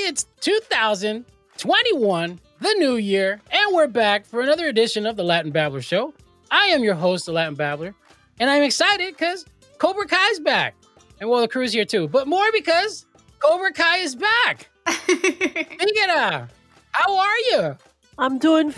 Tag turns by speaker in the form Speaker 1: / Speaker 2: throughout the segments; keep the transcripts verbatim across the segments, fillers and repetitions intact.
Speaker 1: It's two thousand twenty-one, the new year, and we're back for another edition of the Latin Babbler Show. I am your host, the Latin Babbler, and I'm excited because Cobra Kai's back. And well, the crew's here too, but more because Cobra Kai is back. Miguel, how are you?
Speaker 2: I'm doing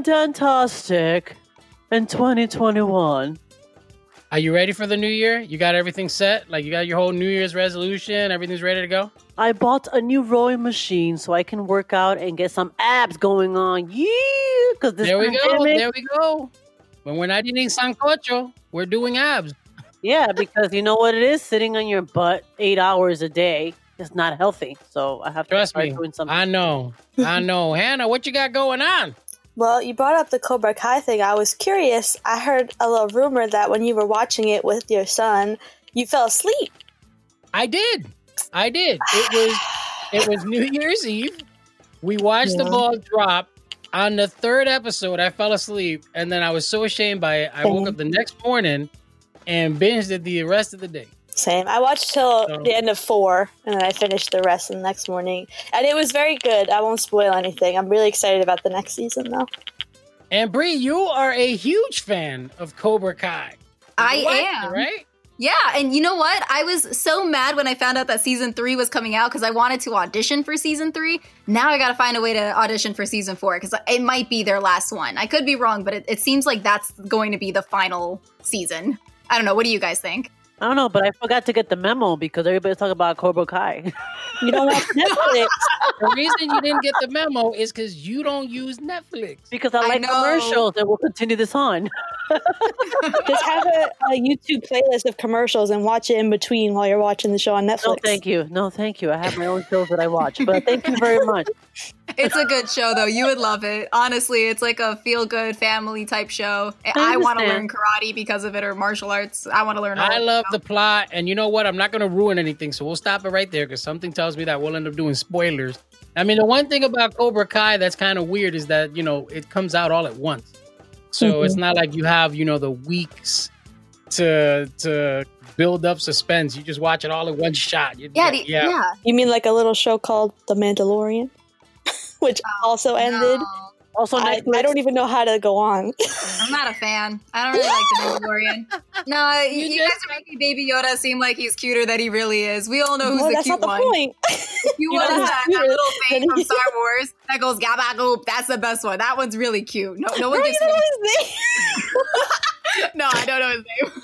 Speaker 2: fantastic in twenty twenty-one.
Speaker 1: Are you ready for the new year? You got everything set? Like you got your whole New Year's resolution? Everything's ready to go?
Speaker 2: I bought a new rowing machine so I can work out and get some abs going on. Yeah! Because this
Speaker 1: There we
Speaker 2: pandemic,
Speaker 1: go. There we go. When we're not eating sancocho, we're doing abs.
Speaker 2: Yeah, because you know what it is? Sitting on your butt eight hours a day is not healthy. So I have to
Speaker 1: Trust
Speaker 2: start
Speaker 1: me.
Speaker 2: doing something.
Speaker 1: I know. I know. Hannah, what you got going on?
Speaker 3: Well, you brought up the Cobra Kai thing. I was curious. I heard a little rumor that when you were watching it with your son, you fell asleep.
Speaker 1: I did. I did. It was it was New Year's Eve. We watched
Speaker 3: Yeah.
Speaker 1: the ball drop. On the third episode, I fell asleep, and then I was so ashamed by it. I woke up the next morning and binged it the rest of the day.
Speaker 3: Same. I watched till
Speaker 1: So-
Speaker 3: the end of four, and then I finished the rest the next morning. And it was very good. I won't spoil anything. I'm really excited about the next season, though.
Speaker 1: And Bree, you are a huge fan of Cobra Kai.
Speaker 4: I
Speaker 1: You watched
Speaker 4: am.
Speaker 1: it, right?
Speaker 4: Yeah, and you know what? I was so mad when I found out that season three was coming out because I wanted to audition for season three. Now I got to find a way to audition for season four because it might be their last one. I could be wrong, but it, it seems like that's going to be the final season. I don't know. What do you guys think?
Speaker 2: I don't know, but I forgot to get the memo because everybody's talking about Cobra Kai.
Speaker 3: You don't watch Netflix.
Speaker 1: The reason you didn't get the memo is because you don't use Netflix.
Speaker 2: because I
Speaker 4: I
Speaker 2: like
Speaker 4: know.
Speaker 2: commercials and we'll continue this on.
Speaker 3: Just have a, a YouTube playlist of commercials and watch it in between while you're watching the show on Netflix.
Speaker 2: No, thank you. No, thank you. I have my own shows that I watch, but thank you very much.
Speaker 4: It's a good show, though. You would love it. Honestly, it's like a feel-good family type show. I,
Speaker 2: I
Speaker 4: want to learn
Speaker 2: understand.
Speaker 4: karate because of it or martial arts. I want to learn all
Speaker 1: I
Speaker 4: of it,
Speaker 1: love
Speaker 4: you
Speaker 1: the plot, and you know what? I'm not going to ruin anything, so we'll stop it right there because something tells me that we'll end up doing spoilers. I mean, the one thing about Cobra Kai that's kind of weird is that, you know, it comes out all at once. So
Speaker 3: Mhm.
Speaker 1: it's not like you have, you know, the weeks to to build up suspense. You just watch it all in one shot. You,
Speaker 4: Yeah, the, yeah.
Speaker 3: You mean like a little show called The Mandalorian? Which also ended.
Speaker 4: No,
Speaker 2: Also,
Speaker 3: I,
Speaker 2: Netflix.
Speaker 3: I don't even know how to go on.
Speaker 4: I'm not a fan. I don't really like the Mandalorian. No, you,
Speaker 1: You
Speaker 4: you
Speaker 1: just-
Speaker 4: guys are making Baby Yoda seem like he's cuter than he really is. We all know who's
Speaker 3: No,
Speaker 4: the
Speaker 3: that's
Speaker 4: cute
Speaker 3: not the
Speaker 4: one.
Speaker 3: point.
Speaker 4: If you
Speaker 3: You
Speaker 4: want
Speaker 3: know who's
Speaker 4: that, that
Speaker 3: cuter
Speaker 4: little thing
Speaker 3: than
Speaker 4: from
Speaker 3: he-
Speaker 4: Star Wars that goes gabba goop, that's the best one. That one's really cute. No, no one
Speaker 3: Bro,
Speaker 4: gets
Speaker 3: you know
Speaker 4: me.
Speaker 3: his name?
Speaker 4: No, I don't know his name.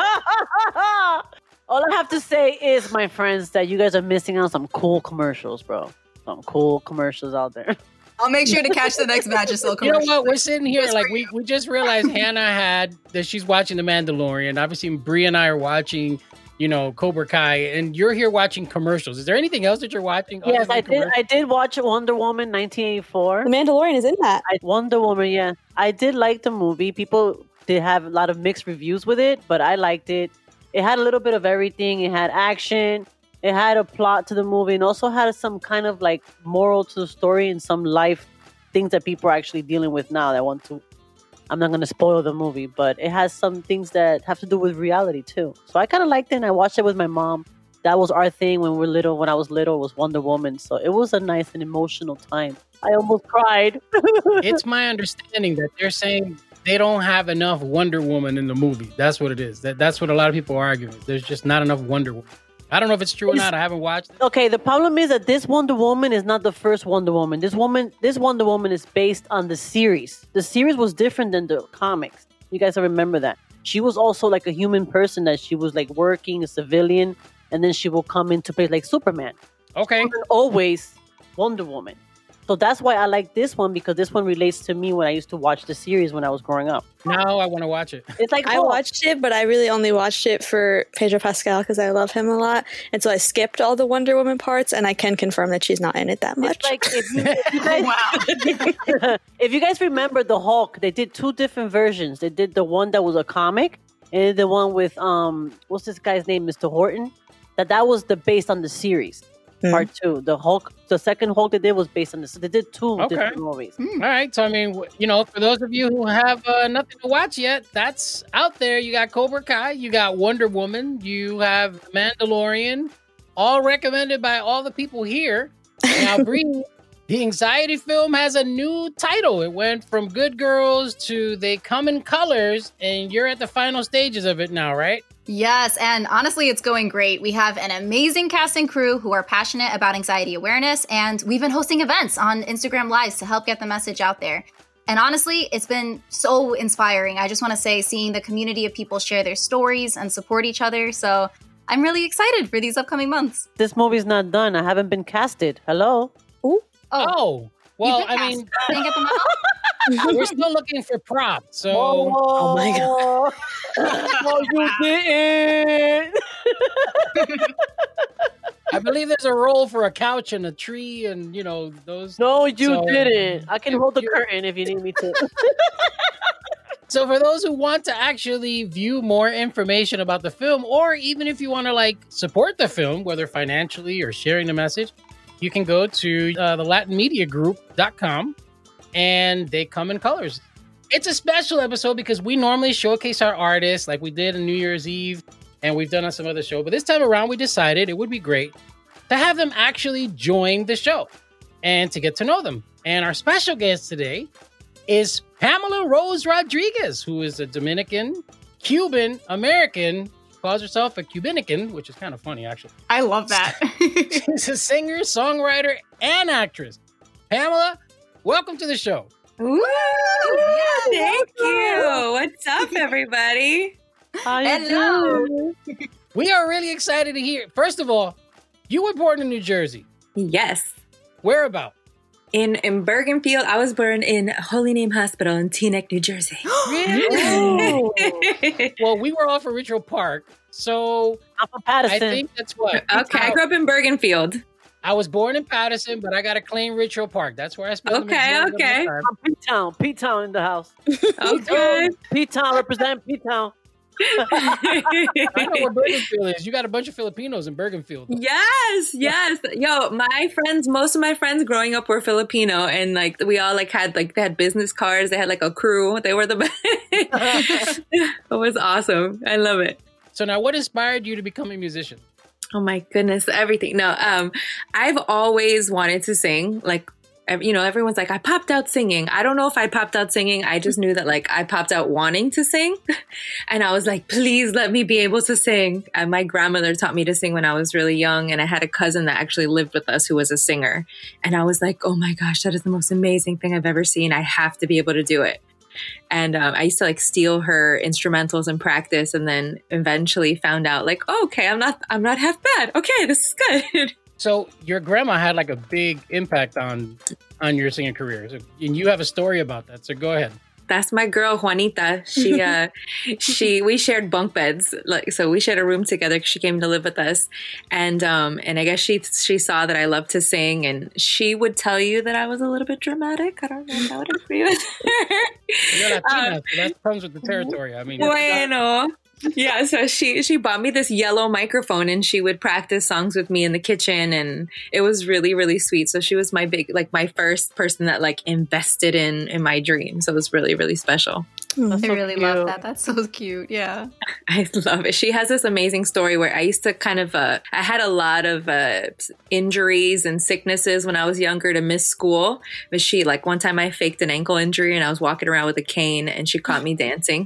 Speaker 2: All I have to say is, my friends, that you guys are missing out on some cool commercials, bro. Some cool commercials out there.
Speaker 4: I'll make sure to catch the next batch of slow
Speaker 1: You know
Speaker 4: commercials.
Speaker 1: what? We're sitting here
Speaker 4: Just
Speaker 1: like
Speaker 4: for
Speaker 1: we,
Speaker 4: you.
Speaker 1: we just realized Hannah had that she's watching The Mandalorian. Obviously, Bree and I are watching, you know, Cobra Kai, and you're here watching commercials. Is there anything else that you're watching? other
Speaker 2: Yes,
Speaker 1: than
Speaker 2: I did.
Speaker 1: commercials?
Speaker 2: I did watch Wonder Woman nineteen eighty-four.
Speaker 3: The Mandalorian is in that.
Speaker 2: I, Wonder Woman, yeah. I did like the movie. People did have a lot of mixed reviews with it, but I liked it. It had a little bit of everything. It had action. It had a plot to the movie, and also had some kind of like moral to the story and some life things that people are actually dealing with now that want to. I'm not going to spoil the movie, but it has some things that have to do with reality too. So I kind of liked it, and I watched it with my mom. That was our thing when we were little. When I was little, was Wonder Woman. So it was a nice and emotional time. I almost cried.
Speaker 1: It's my understanding that they're saying they don't have enough Wonder Woman in the movie. That's what it is. That that's what a lot of people are arguing. There's just not enough Wonder Woman. I don't know if it's true or not. I haven't watched it.
Speaker 2: Okay, the problem is that this Wonder Woman is not the first Wonder Woman. This woman, this Wonder Woman is based on the series. The series was different than the comics. You guys remember that. She was also like a human person that she was like working, a civilian, and then she will come into place like Superman.
Speaker 1: Okay.
Speaker 2: She wasn't always Wonder Woman. So that's why I like this one, because this one relates to me when I used to watch the series when I was growing up.
Speaker 1: Now I want to watch it.
Speaker 2: It's like
Speaker 3: I
Speaker 2: oh,
Speaker 3: watched it, but I really only watched it for Pedro Pascal because I love him a lot. And so I skipped all the Wonder Woman parts, and I can confirm that she's not in it that much.
Speaker 2: It's like if you, if you guys,
Speaker 4: Wow.
Speaker 2: if you guys remember the Hulk, they did two different versions. They did the one that was a comic, and the one with um, what's this guy's name, Mister Horton. That that was the based on the series.
Speaker 3: Hmm.
Speaker 2: Part two, the Hulk, the second Hulk they did was based on this. They did two
Speaker 1: Okay.
Speaker 2: different movies.
Speaker 1: All right. So, I mean, w- you know, for those of you who have uh, nothing to watch yet, that's out there. You got Cobra Kai, you got Wonder Woman, you have Mandalorian, all recommended by all the people here. Now, Bree, the anxiety film has a new title. It went from Good Girls to They Come in Colors, and you're at the final stages of it now, right?
Speaker 4: Yes, and honestly, it's going great. We have an amazing cast and crew who are passionate about anxiety awareness, and we've been hosting events on Instagram Lives to help get the message out there. And honestly, it's been so inspiring. I just want to say, seeing the community of people share their stories and support each other. So I'm really excited for these upcoming months.
Speaker 2: This movie's not done. I haven't been casted. Hello?
Speaker 1: Oh, oh well,
Speaker 4: You've been
Speaker 1: I
Speaker 4: cast.
Speaker 1: mean,
Speaker 4: Didn't get the memo?
Speaker 1: we're still looking for props. So,
Speaker 2: Oh my god! Oh, you didn't.
Speaker 1: I believe there's a role for a couch and a tree, and you know those.
Speaker 2: No, you
Speaker 1: So,
Speaker 2: didn't. I can hold the
Speaker 1: you-
Speaker 2: curtain if you need me to.
Speaker 1: So for those who want to actually view more information about the film, or even if you want to like support the film, whether financially or sharing the message, you can go to uh, the latin media group dot com, and They Come in Colors. It's a special episode because we normally showcase our artists like we did on New Year's Eve, and we've done on some other show. But this time around, we decided it would be great to have them actually join the show and to get to know them. And our special guest today is Pamela Rose Rodriguez, who is a Dominican, Cuban, American. She calls herself a Cubanican, which is kind of funny, actually.
Speaker 4: I love that.
Speaker 1: She's a singer, songwriter, and actress. Pamela, welcome to the show.
Speaker 5: Woo! Thank you. What's up, everybody?
Speaker 2: How you
Speaker 4: Hello.
Speaker 2: doing?
Speaker 1: We are really excited to hear. First of all, you were born in New Jersey.
Speaker 5: Yes.
Speaker 1: Where about?
Speaker 5: In in Bergenfield, I was born in Holy Name Hospital in Teaneck, New Jersey.
Speaker 2: Oh.
Speaker 1: Well, we were off of Ridgehill Park, so
Speaker 2: I'm from
Speaker 1: I
Speaker 2: Patterson.
Speaker 1: think that's what.
Speaker 5: Okay, I grew up in Bergenfield.
Speaker 1: I was born in Patterson, but I got to claim Ridgehill Park. That's where I spent the
Speaker 5: Okay,
Speaker 1: majority of my
Speaker 5: okay.
Speaker 1: time.
Speaker 2: I'm P-Town. P-Town in the house.
Speaker 5: Okay.
Speaker 2: P-Town represent P-Town.
Speaker 1: I know where Bergenfield is. You got a bunch of Filipinos in Bergenfield.
Speaker 5: Yes, yes. Yo, my friends, most of my friends growing up were Filipino, and like we all like had like they had business cards. They had like a crew. They were the best. It was awesome. I love it.
Speaker 1: So now, what inspired you to become a musician?
Speaker 5: Oh my goodness, everything. No, um, I've always wanted to sing. Like, ev- you know, everyone's like, I popped out singing. I don't know if I popped out singing. I just knew that like I popped out wanting to sing. And I was like, please let me be able to sing. And my grandmother taught me to sing when I was really young. And I had a cousin that actually lived with us who was a singer. And I was like, oh my gosh, that is the most amazing thing I've ever seen. I have to be able to do it. And um, I used to like steal her instrumentals and practice, and then eventually found out like, oh, okay, I'm not, I'm not half bad. Okay, this is good.
Speaker 1: So your grandma had like a big impact on on your singing career, so, and you have a story about that. So go ahead.
Speaker 5: That's my girl Juanita. She, uh, she, we shared bunk beds, like so. We shared a room together. She came to live with us, and um, and I guess she she saw that I loved to sing, and she would tell you that I was a little bit dramatic. I don't know if I would agree with her.
Speaker 1: You're Latina,
Speaker 5: Um,
Speaker 1: so that comes with the territory. I mean,
Speaker 5: Bueno. Yeah, so she she bought me this yellow microphone, and she would practice songs with me in the kitchen, and it was really really sweet. So she was my big like my first person that like invested in in my dream. So it was really really special.
Speaker 2: That's
Speaker 4: I
Speaker 2: so
Speaker 4: really
Speaker 2: cute.
Speaker 4: love that. That's so cute. Yeah.
Speaker 5: I love it. She has this amazing story where I used to kind of, uh, I had a lot of uh, injuries and sicknesses when I was younger to miss school. But she, like, one time I faked an ankle injury and I was walking around with a cane and she caught me dancing.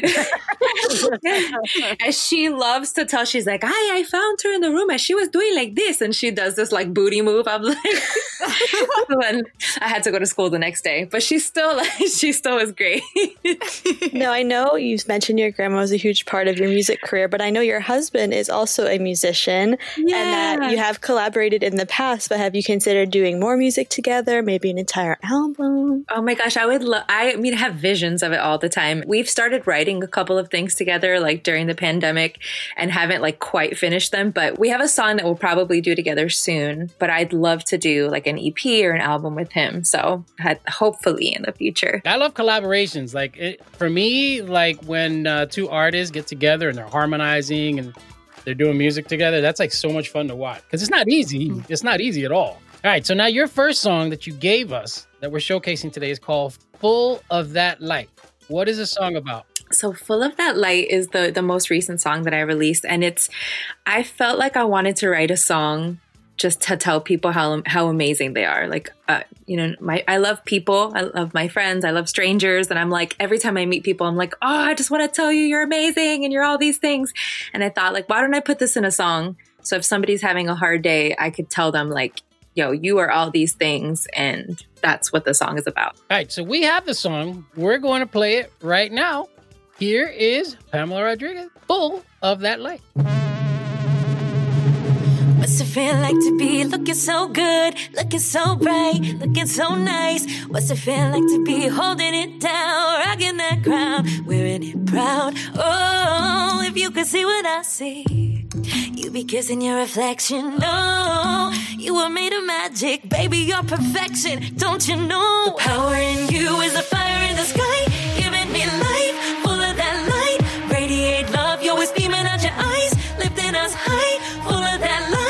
Speaker 5: And she loves to tell, she's like, I, I found her in the room and she was doing like this. And she does this, like, booty move. I'm like, and I had to go to school the next day. But she still, like, she still was great.
Speaker 3: No, I know you mentioned your grandma was a huge part of your music career, but I know your husband is also a musician and that you have collaborated in the past, but have you considered doing more music together, maybe an entire album?
Speaker 5: Oh my gosh, I would love, I mean, I have visions of it all the time. We've started writing a couple of things together, like during the pandemic, and haven't like quite finished them, but we have a song that we'll probably do together soon, but I'd love to do like an E P or an album with him. So hopefully in the future.
Speaker 1: I love collaborations. Like it, for me, like when uh, two artists get together and they're harmonizing and they're doing music together, that's like so much fun to watch because it's not easy. It's not easy at all. All right. So now your first song that you gave us that we're showcasing today is called Full of That Light. What is the song about?
Speaker 5: So Full of That Light is the, the most recent song that I released. And it's, I felt like I wanted to write a song just to tell people how how amazing they are. Like, uh, you know, my I love people. I love my friends. I love strangers. And I'm like, every time I meet people, I'm like, oh, I just want to tell you you're amazing and you're all these things. And I thought, like, why don't I put this in a song? So if somebody's having a hard day, I could tell them, like, yo, you are all these things. And that's what the song is about.
Speaker 1: All right. So we have the song. We're going to play it right now. Here is Pamela Rodriguez, Full of That Light.
Speaker 6: What's it feel like to be looking so good, looking so bright, looking so nice? What's it feel like to be holding it down, rocking that crown, wearing it proud? Oh, if you could see what I see, you'd be kissing your reflection. No, you were made of magic, baby, you're perfection. Don't you know? The power in you is a fire in the sky, giving me life, full of that light. Radiate love, you're always beaming out your eyes, lifting us high, full of that light.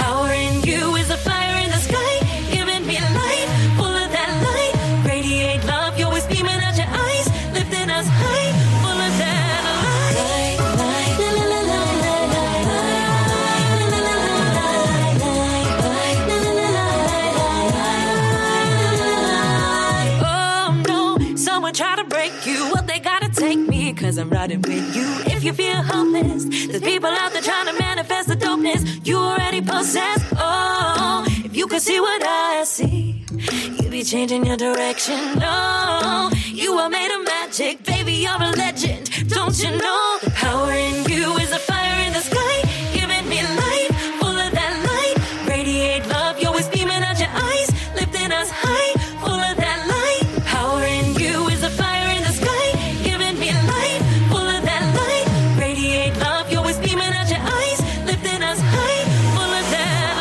Speaker 6: Try to break you, well, they gotta take me, cause I'm riding with you. If you feel hopeless, there's people out there trying to manifest the dopeness you already possess. Oh, if you could see what I see, you'd be changing your direction. No, you are made of magic, baby, you're a legend. Don't you know? The power in you is a fire in the sky, giving me life, full of that light. Radiate love, you're always beaming out your eyes, lifting us high, full of that light. The power in you is a fire in the sky, giving me life, full of that light. Radiate love, you're always beaming out your eyes, lifting us high, full of that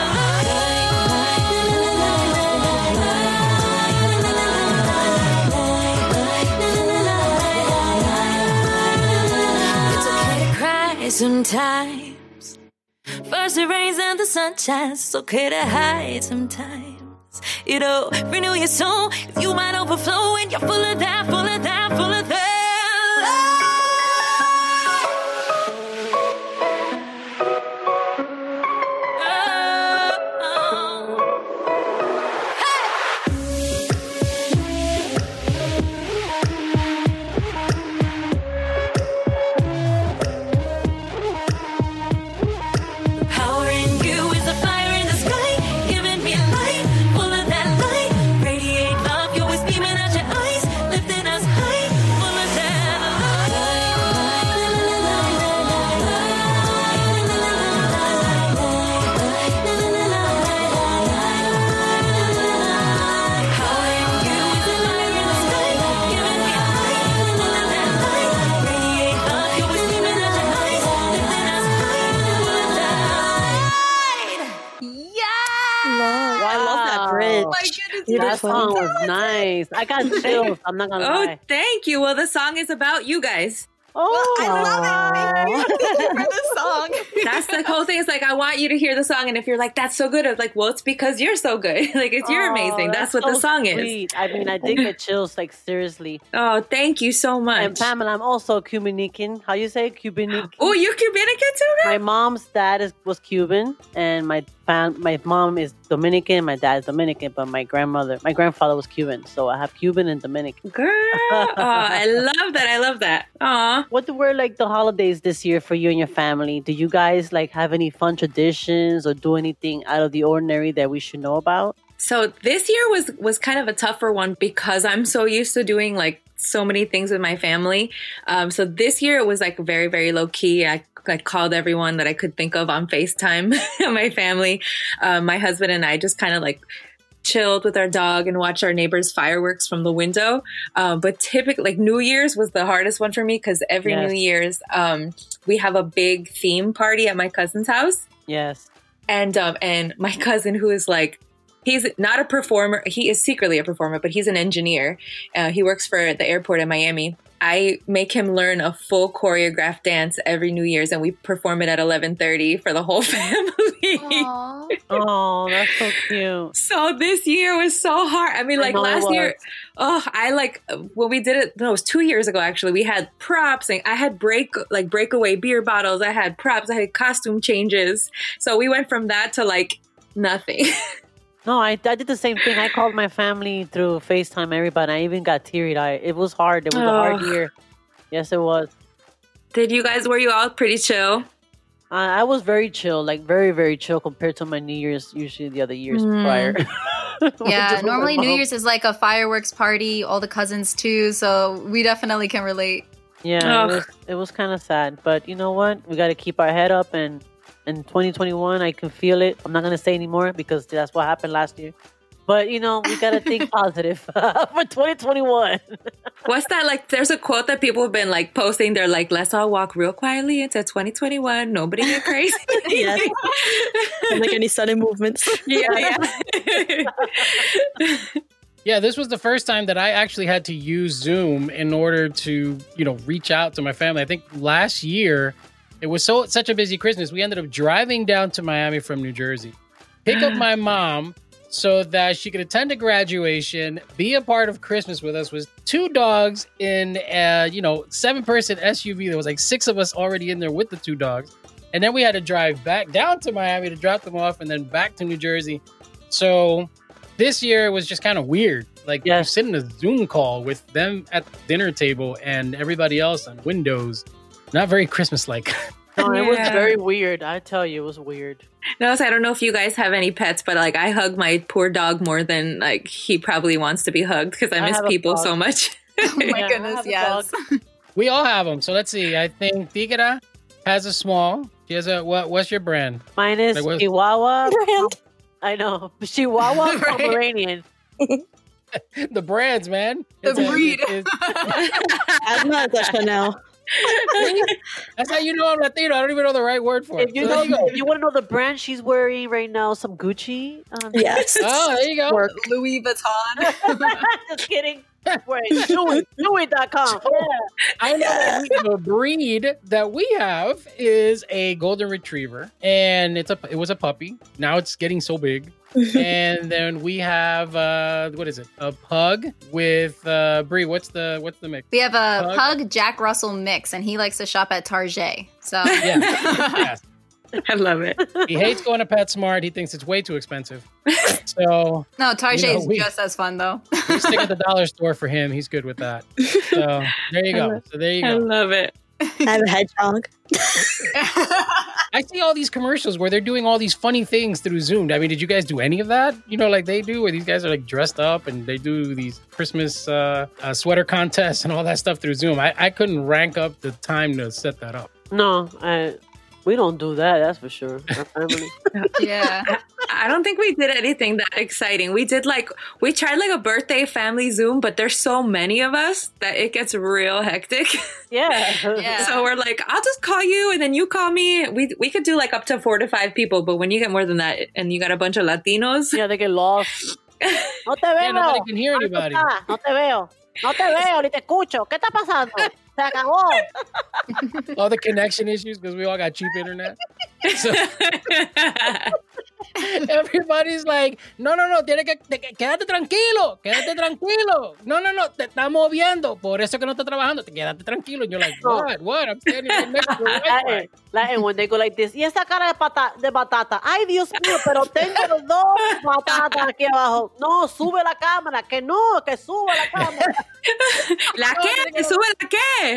Speaker 6: light. It's okay to cry sometimes. First it rains and the sun shines. It's okay to hide sometimes. You know, renew your soul. If you might overflow and you're full of that, full of that, full of that.
Speaker 2: That song was nice. I got chills. I'm not gonna
Speaker 5: oh,
Speaker 2: lie.
Speaker 5: Oh, thank you. Well, the song is about you guys.
Speaker 2: Oh,
Speaker 3: well, I love it. Thank you for the song.
Speaker 5: That's the whole thing. It's like, I want you to hear the song. And if you're like, that's so good, I was like, well, it's because you're so good. Like, it's you're amazing. That's, that's what so the song
Speaker 2: sweet.
Speaker 5: is.
Speaker 2: I mean, I did get chills, like, seriously.
Speaker 5: Oh, thank you so much.
Speaker 2: And Pamela, I'm also Cubanican. How you say Cubanican?
Speaker 5: Oh, you're Cubanican too, girl?
Speaker 2: My mom's dad is, was Cuban, and my fam- my mom is Dominican. My dad is Dominican, but my grandmother, my grandfather was Cuban. So I have Cuban and Dominican.
Speaker 5: Girl, oh, I love that. I love that. Aw.
Speaker 2: What were like the holidays this year for you and your family? Do you guys like have any fun traditions or do anything out of the ordinary that we should know about?
Speaker 5: So this year was was kind of a tougher one because I'm so used to doing like so many things with my family. Um, so this year it was like very, very low key. I, I called everyone that I could think of on FaceTime, my family. Um, my husband and I just kind of like chilled with our dog and watched our neighbors' fireworks from the window. Um, but typically, like New Year's was the hardest one for me because every
Speaker 2: Yes.
Speaker 5: New Year's um, we have a big theme party at my cousin's house.
Speaker 2: Yes.
Speaker 5: And um, and my cousin, who is like, he's not a performer. He is secretly a performer, but he's an engineer. Uh, he works for the airport in Miami. I make him learn a full choreographed dance every New Year's, and we perform it at eleven thirty for the whole family.
Speaker 4: Aw.
Speaker 2: Oh, that's so cute.
Speaker 5: So this year was so hard. I mean,
Speaker 2: I
Speaker 5: like
Speaker 2: know it
Speaker 5: last
Speaker 2: was.
Speaker 5: year, oh, I like when we did it. No, it was two years ago actually. We had props, and I had break like breakaway beer bottles. I had props. I had costume changes. So we went from that to like Nothing.
Speaker 2: No, I, I did the same thing. I called my family through FaceTime, everybody. I even got teary-eyed. It was hard. It was oh. a hard year. Yes, it was.
Speaker 5: Did you guys, were you all pretty chill?
Speaker 2: Uh, I was very chill, like very, very chill compared to my New Year's, usually the other years mm. prior.
Speaker 4: Yeah, normally New Year's is like a fireworks party, all the cousins too, so we definitely can relate.
Speaker 2: Yeah, oh. it was, it was kind of sad. But you know what? We got to keep our head up, and in twenty twenty-one, I can feel it. I'm not going to say anymore because that's what happened last year. But, you know, we got to think positive for twenty twenty-one.
Speaker 5: What's that? Like, there's a quote that people have been, like, posting. They're like, let's all walk real quietly into twenty twenty-one. Nobody get crazy.
Speaker 3: Yes. Don't make any sudden movements.
Speaker 5: Yeah,
Speaker 1: yeah. Yeah, this was the first time that I actually had to use Zoom in order to, you know, reach out to my family. I think last year, it was so such a busy Christmas. We ended up driving down to Miami from New Jersey, pick up my mom so that she could attend a graduation, be a part of Christmas with us, with two dogs in a, you know, seven-person S U V. There was like six of us already in there with the two dogs. And then we had to drive back down to Miami to drop them off and then back to New Jersey. So this year it was just kind of weird. Like, yeah. you sit in a Zoom call with them at the dinner table and everybody else on Windows. Not very Christmas-like.
Speaker 2: No, it
Speaker 5: yeah.
Speaker 2: was very weird. I tell you, it was weird.
Speaker 5: No, so I don't know if you guys have any pets, but like I hug my poor dog more than like he probably wants to be hugged because I, I miss people so much.
Speaker 4: Oh my yeah, goodness, yes.
Speaker 1: We all have them. So let's see. I think Tigera has a small. She has a, what? What's your brand?
Speaker 2: Mine is like, Chihuahua. I know. Chihuahua right. Pomeranian.
Speaker 1: The brands, man.
Speaker 4: The
Speaker 1: it's
Speaker 4: breed.
Speaker 1: A, it's,
Speaker 3: I'm not a Chanel.
Speaker 1: That's how you know I'm Latino. I don't even know the right word for it.
Speaker 2: If you,
Speaker 1: so
Speaker 2: know,
Speaker 1: you,
Speaker 2: if you want to know the brand she's wearing right now, some Gucci. Um,
Speaker 3: yes.
Speaker 1: Oh, there you go.
Speaker 3: Work.
Speaker 4: Louis Vuitton.
Speaker 2: Just kidding. Wait, Louis, Louis dot com. Yeah.
Speaker 1: I know that we, the breed that we have is a golden retriever, and it's a it was a puppy. Now it's getting so big. And then we have uh what is it? A pug with uh Brie. What's the what's the mix?
Speaker 4: We have a pug, pug Jack Russell mix, and he likes to shop at Target. So
Speaker 1: yeah, yes.
Speaker 5: I love it.
Speaker 1: He hates going to PetSmart. He thinks it's way too expensive. So
Speaker 4: no, Target
Speaker 1: you know,
Speaker 4: is
Speaker 1: we,
Speaker 4: just as fun though.
Speaker 1: We stick at the dollar store for him. He's good with that. So there you go. So there you go.
Speaker 5: I love it.
Speaker 3: I have a hedgehog.
Speaker 1: I see all these commercials where they're doing all these funny things through Zoom. I mean, did you guys do any of that? You know, like they do, where these guys are like dressed up and they do these Christmas uh, uh, sweater contests and all that stuff through Zoom. I, I couldn't rank up the time to set that up.
Speaker 2: No, I, we don't do that. That's for sure. Our family.
Speaker 4: Yeah.
Speaker 5: I don't think we did anything that exciting. We did like, we tried like a birthday family Zoom, but there's so many of us that it gets real hectic.
Speaker 2: Yeah.
Speaker 4: Yeah.
Speaker 5: So we're like, I'll just call you and then you call me. We we could do like up to four to five people, but when you get more than that and you got a bunch of Latinos.
Speaker 2: Yeah, they get lost. No te veo.
Speaker 1: Yeah, nobody can hear anybody.
Speaker 2: No te veo. No te veo, ni te escucho. ¿Qué está pasando? Se acabó.
Speaker 1: All the connection issues because we all got cheap internet. So, everybody's like, no, no, no, tiene que, te, quédate tranquilo, quédate tranquilo. No, no, no, te estamos viendo. Por eso que no está trabajando. Te quédate tranquilo. And you're like, what? What? I'm standing right next to the Wi-Fi.
Speaker 2: Like, and when they go like this, y esa cara de, pata, de batata. Ay, Dios mío, pero tengo dos batatas aquí abajo. No, sube la cámara. Que no, que suba la cámara.
Speaker 5: ¿La qué? ¿Que sube la qué?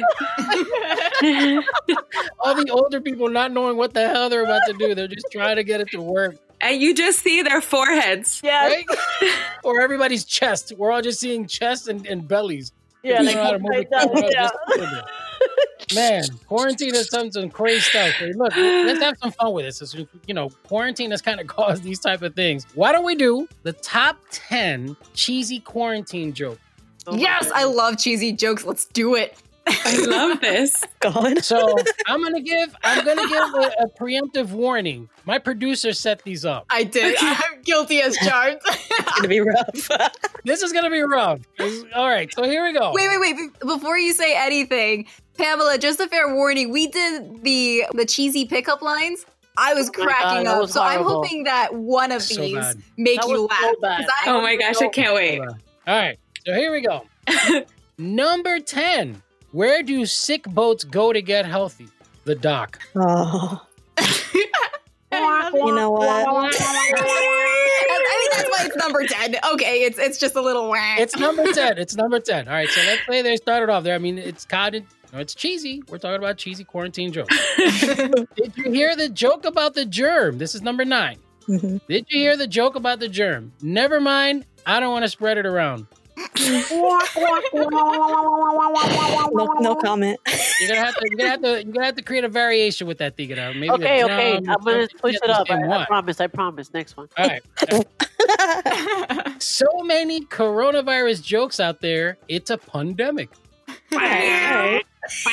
Speaker 1: All the older people not knowing what the hell they're about to do. They're just trying to get it to work.
Speaker 5: And you just see their foreheads.
Speaker 2: Yeah.
Speaker 1: Right? Or everybody's chest. We're all just seeing chests and, and bellies.
Speaker 2: Yeah, like,
Speaker 1: like yeah. Man, quarantine has done some crazy stuff. Hey, look, let's have some fun with this. So, you know, quarantine has kind of caused these type of things. Why don't we do the top ten cheesy quarantine jokes?
Speaker 4: Oh yes, I love cheesy jokes. Let's do it.
Speaker 5: I love this.
Speaker 3: God.
Speaker 1: So I'm gonna give I'm gonna give a, a preemptive warning. My producer set these up.
Speaker 4: I did. I'm guilty as charged.
Speaker 3: It's gonna be rough.
Speaker 1: This is gonna be rough. This, all right, so here we go.
Speaker 4: Wait, wait, wait. Be- before you say anything, Pamela, just a fair warning. We did the the cheesy pickup lines. I was
Speaker 2: oh
Speaker 4: cracking
Speaker 2: God,
Speaker 4: up. So
Speaker 2: horrible.
Speaker 4: I'm hoping that one of
Speaker 1: So
Speaker 4: these
Speaker 1: bad.
Speaker 4: make
Speaker 2: That
Speaker 4: you
Speaker 2: was
Speaker 4: laugh.
Speaker 2: so bad.
Speaker 4: 'Cause I-
Speaker 5: Oh my gosh, I can't wait.
Speaker 1: All right, so here we go. Number ten. Where do sick boats go to get healthy? The dock.
Speaker 3: Oh. You know what?
Speaker 4: I mean, that's why it's number ten. Okay, it's it's just a little wah.
Speaker 1: It's number ten. It's number ten. All right, so let's say they started off there. I mean, it's cotton. No, it's cheesy. We're talking about cheesy quarantine jokes. Did you hear the joke about the germ? This is number nine.
Speaker 3: Mhm.
Speaker 1: Did you hear the joke about the germ? Never mind. I don't want to spread it around.
Speaker 3: No, no comment.
Speaker 1: You're gonna have to. You're gonna have to. You're gonna have to create a variation with that thing. You know, maybe
Speaker 2: Okay,
Speaker 1: the
Speaker 2: okay.
Speaker 1: drum,
Speaker 2: I'm gonna
Speaker 1: something
Speaker 2: switch it up. I,
Speaker 1: and
Speaker 2: I
Speaker 1: what.
Speaker 2: promise. I promise. Next one.
Speaker 1: All right. So many coronavirus jokes out there. It's a pandemic.
Speaker 3: Alright.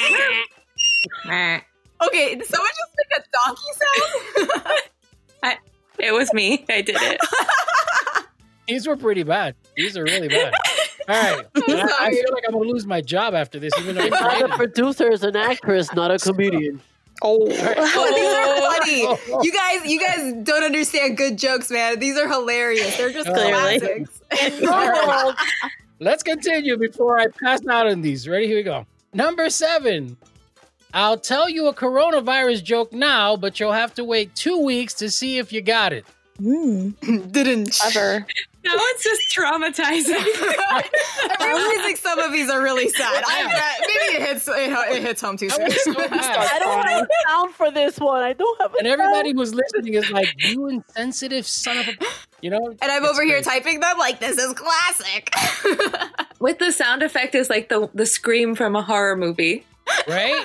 Speaker 4: Okay, did someone just make a donkey sound?
Speaker 5: It was me. I did it.
Speaker 1: These were pretty bad. These are really bad. All right. I, I feel like I'm gonna lose my job after this, even though I
Speaker 2: Not
Speaker 1: tried
Speaker 2: a
Speaker 1: it.
Speaker 2: producer is an actress, not a comedian.
Speaker 3: Oh.
Speaker 1: All right.
Speaker 4: Oh, these are funny.
Speaker 1: Oh, oh.
Speaker 4: You guys, you guys don't understand good jokes, man. These are hilarious. They're just
Speaker 3: Clearly.
Speaker 4: classics.
Speaker 1: All right. Let's continue before I pass out on these. Ready? Here we go. Number seven. I'll tell you a coronavirus joke now, but you'll have to wait two weeks to see if you got it.
Speaker 3: Mm,
Speaker 4: Didn't
Speaker 3: clever.
Speaker 5: That one's just traumatizing.
Speaker 4: I'm realizing some of these are really sad. I, uh, maybe it hits it, it hits home too
Speaker 1: That
Speaker 4: soon.
Speaker 1: was so bad.
Speaker 2: I don't have a sound for this one. I don't have a
Speaker 1: And everybody who's listening is like, you insensitive son of a... You know?
Speaker 4: And I'm
Speaker 1: It's
Speaker 4: over here
Speaker 1: crazy.
Speaker 4: typing them like this is classic.
Speaker 5: With the sound effect is like the the scream from a horror movie.
Speaker 1: Right?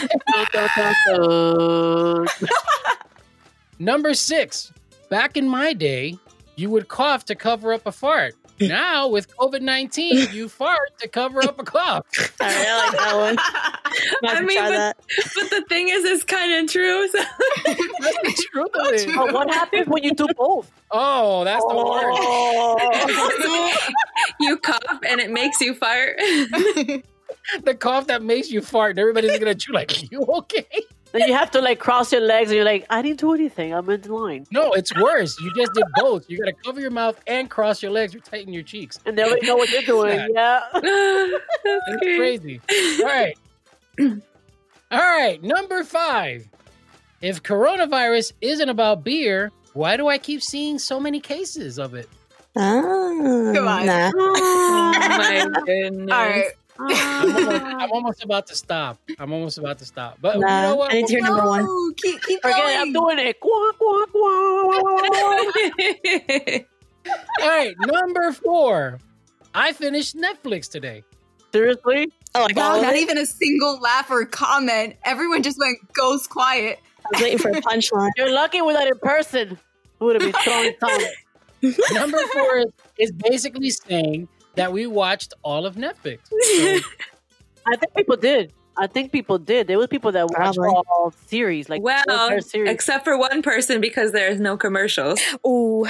Speaker 2: sound.
Speaker 1: Number six. Back in my day, you would cough to cover up a fart. Now, with covid nineteen, you fart to cover up a cough.
Speaker 3: Alright, I like that one. Might
Speaker 5: I
Speaker 3: have to
Speaker 5: mean,
Speaker 3: try
Speaker 5: but,
Speaker 3: that.
Speaker 5: but the thing is, it's kind of true. So.
Speaker 1: That's the truth of it.
Speaker 2: But what happens when you do both?
Speaker 1: Oh, that's the worst.
Speaker 2: Oh.
Speaker 5: You cough and it makes you fart.
Speaker 1: The cough that makes you fart, and everybody's looking at you like, are you okay?
Speaker 2: Then you have to like cross your legs and you're like, I didn't do anything. I'm in line.
Speaker 1: No, it's worse. You just did both. You got to cover your mouth and cross your legs or tighten your cheeks.
Speaker 2: And they already know what you're doing. Yeah.
Speaker 1: It's crazy. All right. All right. Number five. If coronavirus isn't about beer, why do I keep seeing so many cases of it?
Speaker 3: Oh,
Speaker 4: Come on.
Speaker 3: Nah.
Speaker 5: Oh my goodness.
Speaker 4: All right.
Speaker 1: I'm almost, I'm almost about to stop. I'm almost about to stop. But you
Speaker 3: Nah,
Speaker 1: know what?
Speaker 3: I need to hear number one.
Speaker 4: No, keep keep
Speaker 2: Forget it. I'm
Speaker 4: going.
Speaker 2: doing it. Quack, quack, quack.
Speaker 1: All right. Number four. I finished Netflix today.
Speaker 2: Seriously?
Speaker 3: Oh, like
Speaker 4: Wow,
Speaker 3: all of
Speaker 4: not
Speaker 3: it?
Speaker 4: even a single laugh or comment. Everyone just went ghost quiet.
Speaker 3: I was waiting for a punchline.
Speaker 2: You're lucky we're not in person. We would have been throwing tongues.
Speaker 1: Number four is, is basically saying that we watched all of Netflix. So,
Speaker 2: I think people did. I think people did. There were people that watched
Speaker 3: Probably.
Speaker 2: all series, like
Speaker 5: Well,
Speaker 2: whole entire series.
Speaker 5: except for one person because there's no commercials.
Speaker 3: Ooh.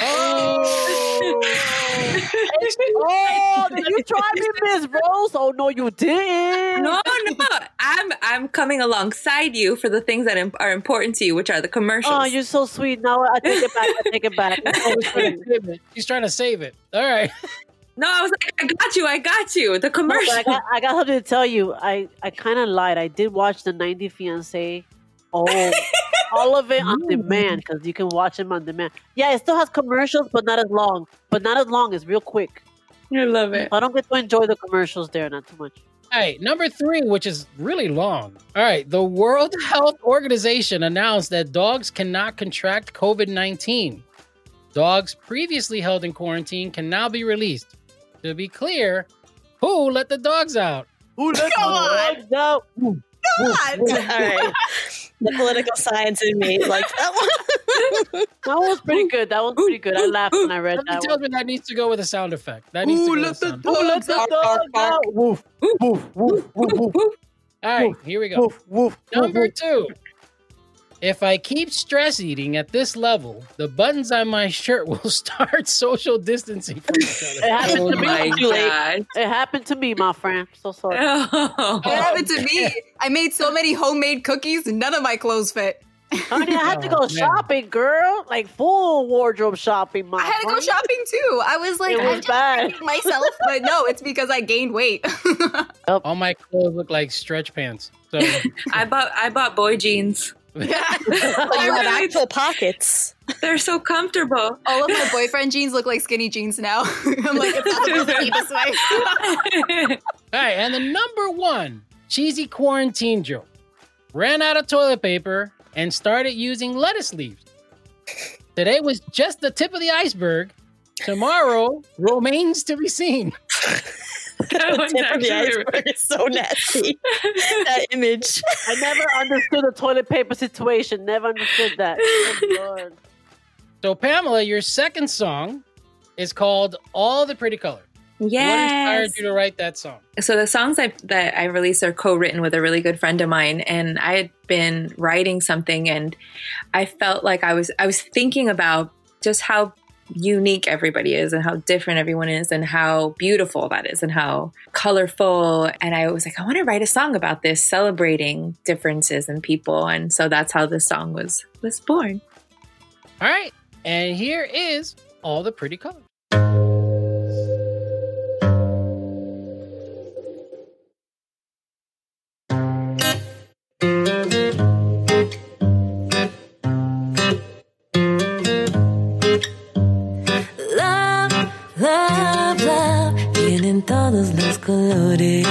Speaker 2: Oh, did you try me, Miss Rose? Oh no, you didn't.
Speaker 5: No, no, I'm I'm coming alongside you for the things that im- are important to you, which are the commercials.
Speaker 2: Oh, you're so sweet. Now I take it back. I take it back. It's always
Speaker 1: She's trying
Speaker 2: sweet.
Speaker 1: to save it. She's trying to save it. All right.
Speaker 5: No, I was like, I got you, I got you. The
Speaker 2: No,
Speaker 5: commercial.
Speaker 2: but I got, I got something to tell you. I, I kind of lied. I did watch the ninety Fiancé. Oh, all of it on demand because you can watch them on demand. Yeah, it still has commercials, but not as long. But not as long. It's real quick.
Speaker 5: I love it.
Speaker 2: I don't get to enjoy the commercials there, not too much.
Speaker 1: All right. Number three, which is really long. All right. The World Health Organization announced that dogs cannot contract covid nineteen. Dogs previously held in quarantine can now be released. To be clear, who let the dogs out?
Speaker 2: Who let
Speaker 4: Come on.
Speaker 2: the dogs out?
Speaker 4: God.
Speaker 3: All right. The political science in me like that one.
Speaker 2: That was pretty good. That was pretty good. I laughed when I read
Speaker 1: Something
Speaker 2: that
Speaker 1: tells
Speaker 2: one.
Speaker 1: me that needs to go with a sound effect. That needs
Speaker 4: Who
Speaker 1: to go
Speaker 4: let
Speaker 1: with a
Speaker 4: the
Speaker 1: sound
Speaker 2: Who let
Speaker 1: effect.
Speaker 2: the
Speaker 3: Bark, bark,
Speaker 2: dogs
Speaker 3: bark.
Speaker 2: out? Woof, woof, woof, woof, woof, woof,
Speaker 1: All right. Here we go.
Speaker 2: woof, woof.
Speaker 1: Number
Speaker 2: woof.
Speaker 1: two. If I keep stress eating at this level, the buttons on my shirt will start social distancing from each
Speaker 2: It
Speaker 1: other.
Speaker 2: happened
Speaker 5: Oh
Speaker 2: to me.
Speaker 5: my
Speaker 2: Too late.
Speaker 5: god.
Speaker 2: It happened to me, my friend. So sorry.
Speaker 5: Oh.
Speaker 4: It happened to me. I made so many homemade cookies, none of my clothes fit.
Speaker 2: Honey, I had to
Speaker 1: Oh,
Speaker 2: go
Speaker 1: man.
Speaker 2: shopping, girl. Like full wardrobe shopping, my
Speaker 4: I had to go
Speaker 2: friend.
Speaker 4: shopping too. I was like,
Speaker 2: It
Speaker 4: I'm
Speaker 2: was
Speaker 4: just
Speaker 2: bad.
Speaker 4: training myself, but no, it's because I gained weight.
Speaker 1: All my clothes look like stretch pants. So
Speaker 5: I bought I bought boy jeans.
Speaker 4: Yeah.
Speaker 3: But you have actual pockets.
Speaker 5: They're so comfortable.
Speaker 4: All of my boyfriend jeans look like skinny jeans now. I'm like, it's not supposed to be this way.
Speaker 1: All right, and the number one cheesy quarantine joke. Ran out of toilet paper and started using lettuce leaves. Today was just the tip of the iceberg. Tomorrow remains to be seen.
Speaker 5: That one's
Speaker 3: Tip of the
Speaker 5: actually-
Speaker 3: iceberg is so nasty. That image.
Speaker 2: I never understood the toilet paper situation. Never understood that. Oh, Lord.
Speaker 1: So, Pamela, your second song is called All the Pretty Colors. What inspired
Speaker 5: Yes.
Speaker 1: you to write that song?
Speaker 5: So the songs I, that I released are co-written with a really good friend of mine, and I had been writing something, and I felt like I was I was thinking about just how unique everybody is, and how different everyone is, and how beautiful that is, and how colorful. And I was like, I want to write a song about this, celebrating differences in people, and so that's how this song was was born.
Speaker 1: All right, and here is All the Pretty Colors.
Speaker 6: Love, love, love, vienen todos los colores.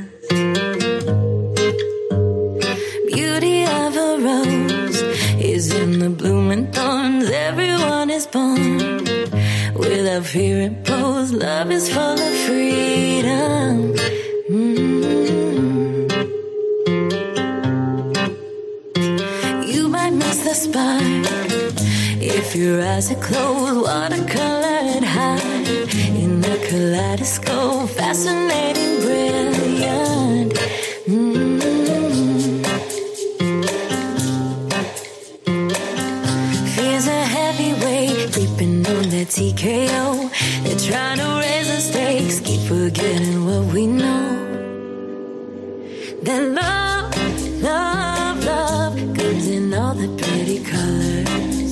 Speaker 6: Beauty of a rose is in the blooming thorns. Everyone is born without fear and pose. Love is full of freedom. Mm. You might miss the spark if your eyes are closed. Watercolored high in the kaleidoscope, fascinating, brilliant. Mm. Fears a heavy weight creeping on that T K O. They're trying to raise the stakes, keep forgetting what we know. That love, love, love comes in all the pretty colors.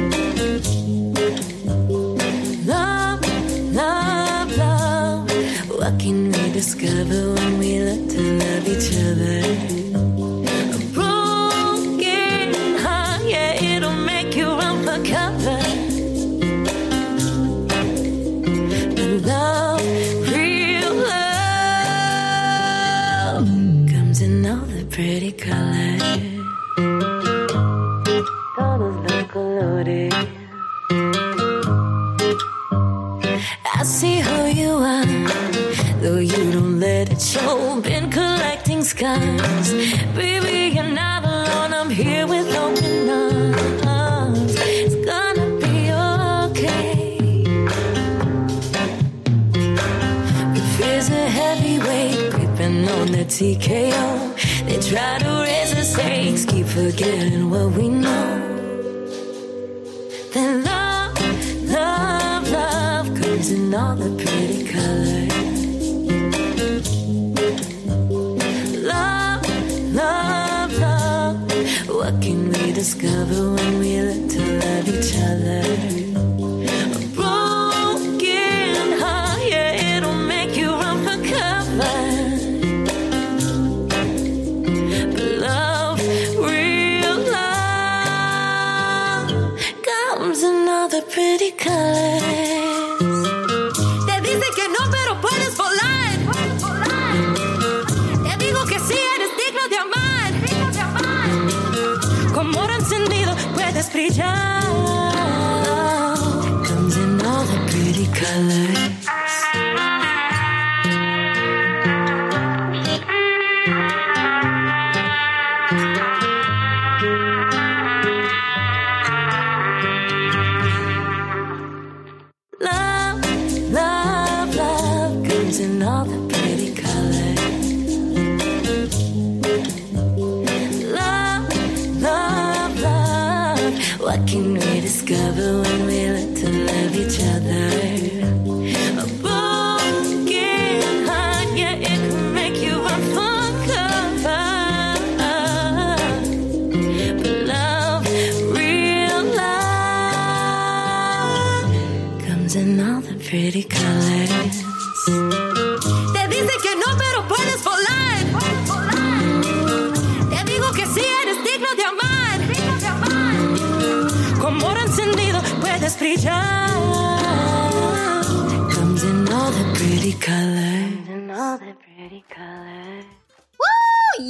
Speaker 6: Love, love, love. What can we discover when we learn to love each other? A broken heart, yeah, it'll make you run for cover. But love, real love, comes in all the pretty colors. Todos los colores. I see who you are, though you don't let it show. Been collecting scars. Baby, you're not alone. I'm here with open arms. It's gonna be okay. But fear's a heavy weight creeping on the T K O. They try to raise the stakes, keep forgetting what we know. Then love, love, love comes in all the pretty colors. Love, love, love. What can we discover when we learn to love each other? A broken heart, yeah, it'll make you run for cover. But love, real love, comes in all the pretty colors. Te dicen que no, pero puedes volar. Te digo que sí, eres digno de amar. Como oro encendido puedes brillar. Comes in all the pretty colors. Love, love, love comes in all the pretty colors. Love, love, love. What can we discover when we learn to love each other? A broken heart, yeah, it can make you run for cover. But love, real love, comes in all the pretty colors. Te dice que no, pero puedes volar. Te digo que sí, eres digno de amar. brillar. Comes in all the pretty colors. In all the pretty colors.
Speaker 4: Woo!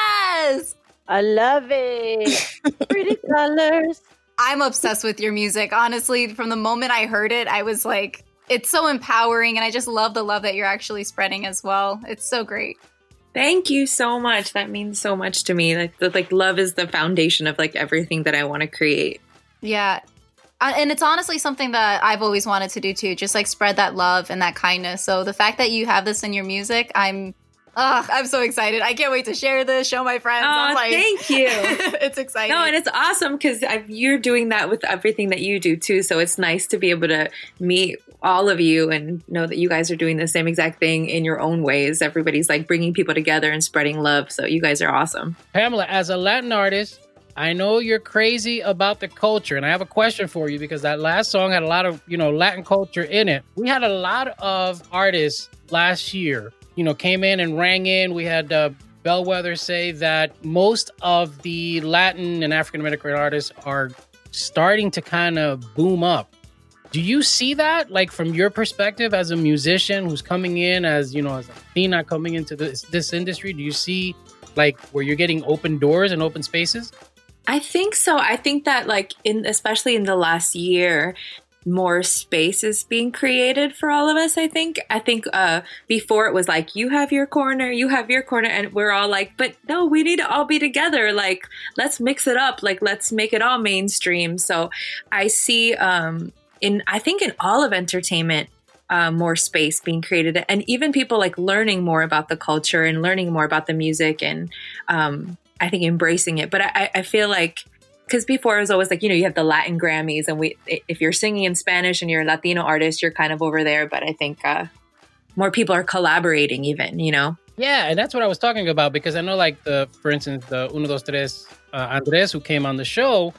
Speaker 4: Yes!
Speaker 2: I love it. Pretty colors.
Speaker 4: I'm obsessed with your music. Honestly, from the moment I heard it, I was like, it's so empowering, and I just love the love that you're actually spreading as well. It's so great.
Speaker 5: Thank you so much. That means so much to me. Like, the, like love is the foundation of like everything that I want to create.
Speaker 4: Yeah. Uh, and it's honestly something that I've always wanted to do too, just like spread that love and that kindness. So the fact that you have this in your music, I'm Ugh, I'm so excited. I can't wait to share this, show my friends.
Speaker 5: Oh,
Speaker 4: I'm like,
Speaker 5: thank you.
Speaker 4: It's exciting.
Speaker 5: No, and it's awesome because you're doing that with everything that you do too. So it's nice to be able to meet all of you and know that you guys are doing the same exact thing in your own ways. Everybody's like bringing people together and spreading love. So you guys are awesome.
Speaker 1: Pamela, as a Latin artist, I know you're crazy about the culture, and I have a question for you because that last song had a lot of, you know, Latin culture in it. We had a lot of artists last year, you know, came in and rang in. We had uh, Bellwether say that most of the Latin and African-American artists are starting to kind of boom up. Do you see that, like, from your perspective as a musician who's coming in as, you know, as a Latina coming into this, this industry? Do you see, like, where you're getting open doors and open spaces?
Speaker 5: I think so. I think that, like, in especially in the last year, more space is being created for all of us. I think, I think, uh, before it was like, you have your corner, you have your corner. And we're all like, but no, we need to all be together. Like, let's mix it up. Like, let's make it all mainstream. So I see, um, in, I think in all of entertainment, uh, more space being created, and even people like learning more about the culture and learning more about the music, and, um, I think embracing it. But I, I feel like, because before it was always like, you know, you have the Latin Grammys, and we, if you're singing in Spanish and you're a Latino artist, you're kind of over there. But I think uh, more people are collaborating even, you know?
Speaker 1: Yeah, and that's what I was talking about, because I know, like, the, for instance, the Uno, Dos, Tres, uh, Andres, who came on the show,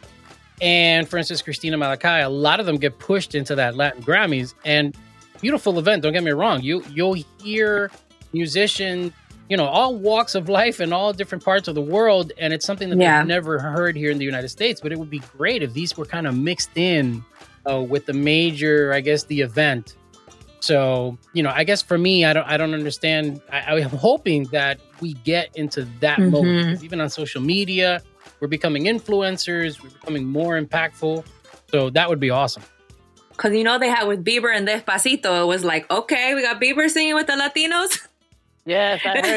Speaker 1: and for instance, Christina Malachi, a lot of them get pushed into that Latin Grammys, and beautiful event. Don't get me wrong. You, you'll hear musicians, you know, all walks of life and all different parts of the world. And it's something that
Speaker 5: Yeah.
Speaker 1: they've never heard here in the United States. But it would be great if these were kind of mixed in uh, with the major, I guess, the event. So, you know, I guess for me, I don't I don't understand. I, I'm hoping that we get into that
Speaker 5: Mhm.
Speaker 1: mode. Because even on social media, we're becoming influencers. We're becoming more impactful. So that would be awesome.
Speaker 5: Because, you know, they had with Bieber and Despacito, it was like, okay, we got Bieber singing with the Latinos.
Speaker 2: Yes, I heard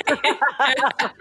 Speaker 2: that.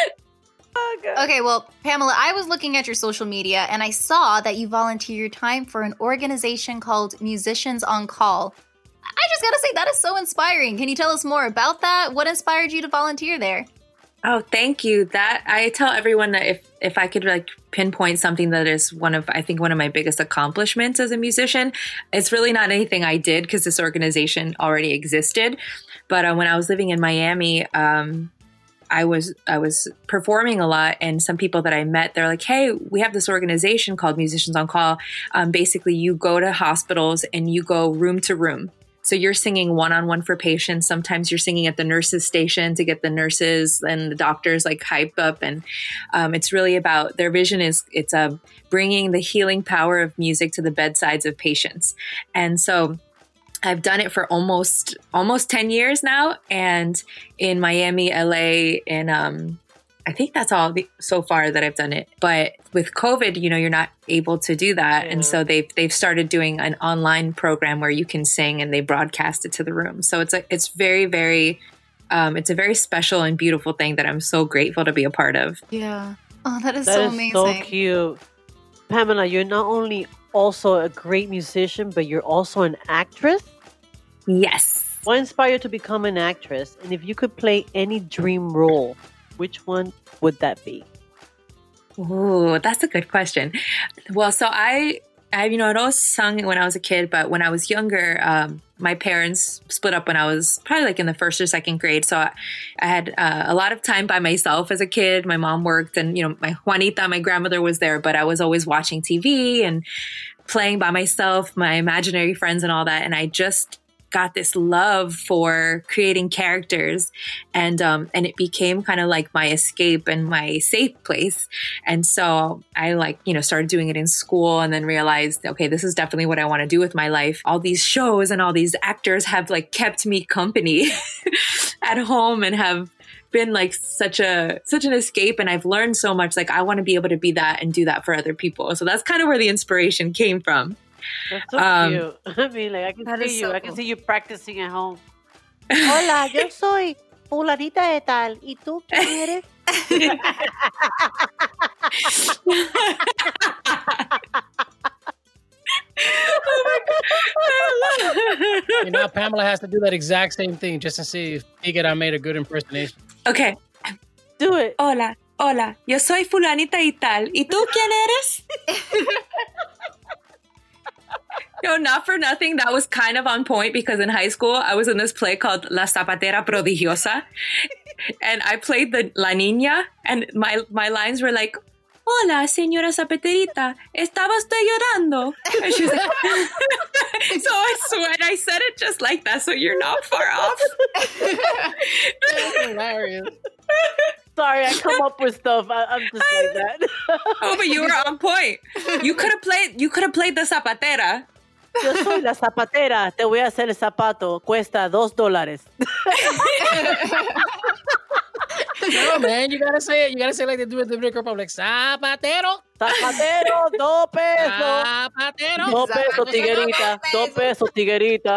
Speaker 2: Oh, God.
Speaker 4: Okay, well, Pamela, I was looking at your social media and I saw that you volunteer your time for an organization called Musicians on Call. I just gotta say, that is so inspiring. Can you tell us more about that? What inspired you to volunteer there?
Speaker 5: Oh, thank you. That I tell everyone that if, if I could like pinpoint something that is one of, I think one of my biggest accomplishments as a musician, it's really not anything I did because this organization already existed. But uh, when I was living in Miami, um, I was, I was performing a lot, and some people that I met, they're like, hey, we have this organization called Musicians on Call. Um, basically you go to hospitals and you go room to room. So you're singing one-on-one for patients. Sometimes you're singing at the nurses' station to get the nurses and the doctors like hyped up. And um, it's really about their vision is it's uh, bringing the healing power of music to the bedsides of patients. And so I've done it for almost almost ten years now. And in Miami, L A, and um, I think that's all the, so far that I've done it. But with COVID, you know, you're not able to do that.
Speaker 2: Yeah.
Speaker 5: And so they've, they've started doing an online program where you can sing, and they broadcast it to the room. So it's a, it's very, very, um, it's a very special and beautiful thing that I'm so grateful to be a part of.
Speaker 4: Yeah. Oh, that is
Speaker 2: That
Speaker 4: so
Speaker 2: is
Speaker 4: amazing.
Speaker 2: so cute. Pamela, you're not only also a great musician, but you're also an actress.
Speaker 5: Yes.
Speaker 2: What inspired you to become an actress? And if you could play any dream role, which one would that be?
Speaker 5: Ooh, that's a good question. Well, so I, I, you know, I'd always sung when I was a kid, but when I was younger, um, my parents split up when I was probably like in the first or second grade. So I, I had uh, a lot of time by myself as a kid. My mom worked, and, you know, my Juanita, my grandmother, was there, but I was always watching T V and playing by myself, my imaginary friends and all that. And I just got this love for creating characters, and um, and it became kind of like my escape and my safe place. And so I like, you know, started doing it in school, and then realized, okay, this is definitely what I want to do with my life. All these shows and all these actors have like kept me company at home and have been like such a such an escape, and I've learned so much. Like I want to be able to be that and do that for other people. So that's kind of where the inspiration came from.
Speaker 2: That's so
Speaker 5: Um,
Speaker 2: cute. I mean, like, I can
Speaker 4: That
Speaker 2: see
Speaker 4: is
Speaker 2: you.
Speaker 4: so
Speaker 2: I can
Speaker 4: cool.
Speaker 2: see you practicing at home. Hola, yo soy fulanita de tal. ¿Y tú quién eres?
Speaker 1: You know, Pamela has to do that exact same thing just to see if Figured I made a good impersonation.
Speaker 5: Okay.
Speaker 2: Do it.
Speaker 5: Hola, hola, yo soy fulanita y tal. ¿Y tú quién eres? No, not for nothing. That was kind of on point because in high school, I was in this play called La Zapatera Prodigiosa. And I played the La Niña. And my, my lines were like, hola, señora zapaterita, ¿estaba usted llorando? And she's like, so I swear I said it just like that, so you're not far off.
Speaker 1: That's hilarious.
Speaker 2: Sorry, I come up with stuff. I, I'm just like that.
Speaker 5: Oh, but you were on point. You could have played. You could have played the zapatera.
Speaker 2: Yo soy la zapatera. Te voy a hacer el zapato. Cuesta dos dólares.
Speaker 1: No, man, you gotta say it. You gotta say it like they do in the Dominican Republic. Zapatero.
Speaker 2: Zapatero, dos pesos.
Speaker 1: Zapatero.
Speaker 2: Dos pesos, tiguerita. Dos pesos, tiguerita.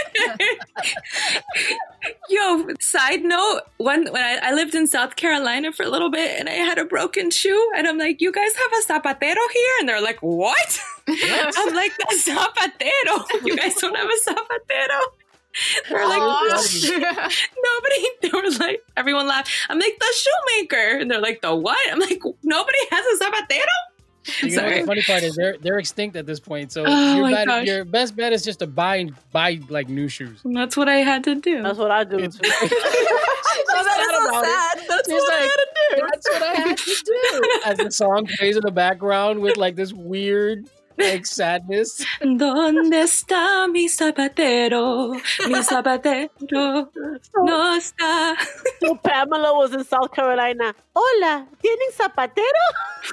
Speaker 5: Yo, side note, when when I, I lived in South Carolina for a little bit and I had a broken shoe, and I'm like, you guys have a zapatero here? And they're like, what? I'm like, the zapatero. You guys don't have a zapatero? They're like,
Speaker 1: Oh,
Speaker 5: nobody, they were like, everyone laughed. I'm like, the shoemaker. And they're like, the what? I'm like, nobody has a zapatero?
Speaker 1: You know what
Speaker 5: Sorry.
Speaker 1: the funny part is? They're they're extinct at this point. So
Speaker 5: Oh
Speaker 1: your,
Speaker 5: my
Speaker 1: bet,
Speaker 5: gosh.
Speaker 1: your best bet is just to buy buy like new shoes.
Speaker 5: And that's what I had to do.
Speaker 2: That's what I do.
Speaker 1: It's-
Speaker 2: too.
Speaker 4: Oh, that is so
Speaker 1: about it.
Speaker 4: sad. That's
Speaker 1: She's
Speaker 4: what I
Speaker 1: like,
Speaker 4: had to do.
Speaker 1: That's what I had to do. As the song plays in the background with like this weird like sadness.
Speaker 5: ¿Dónde está mi zapatero? Mi zapatero no está.
Speaker 2: So Pamela was in South Carolina. Hola, ¿tienen zapatero?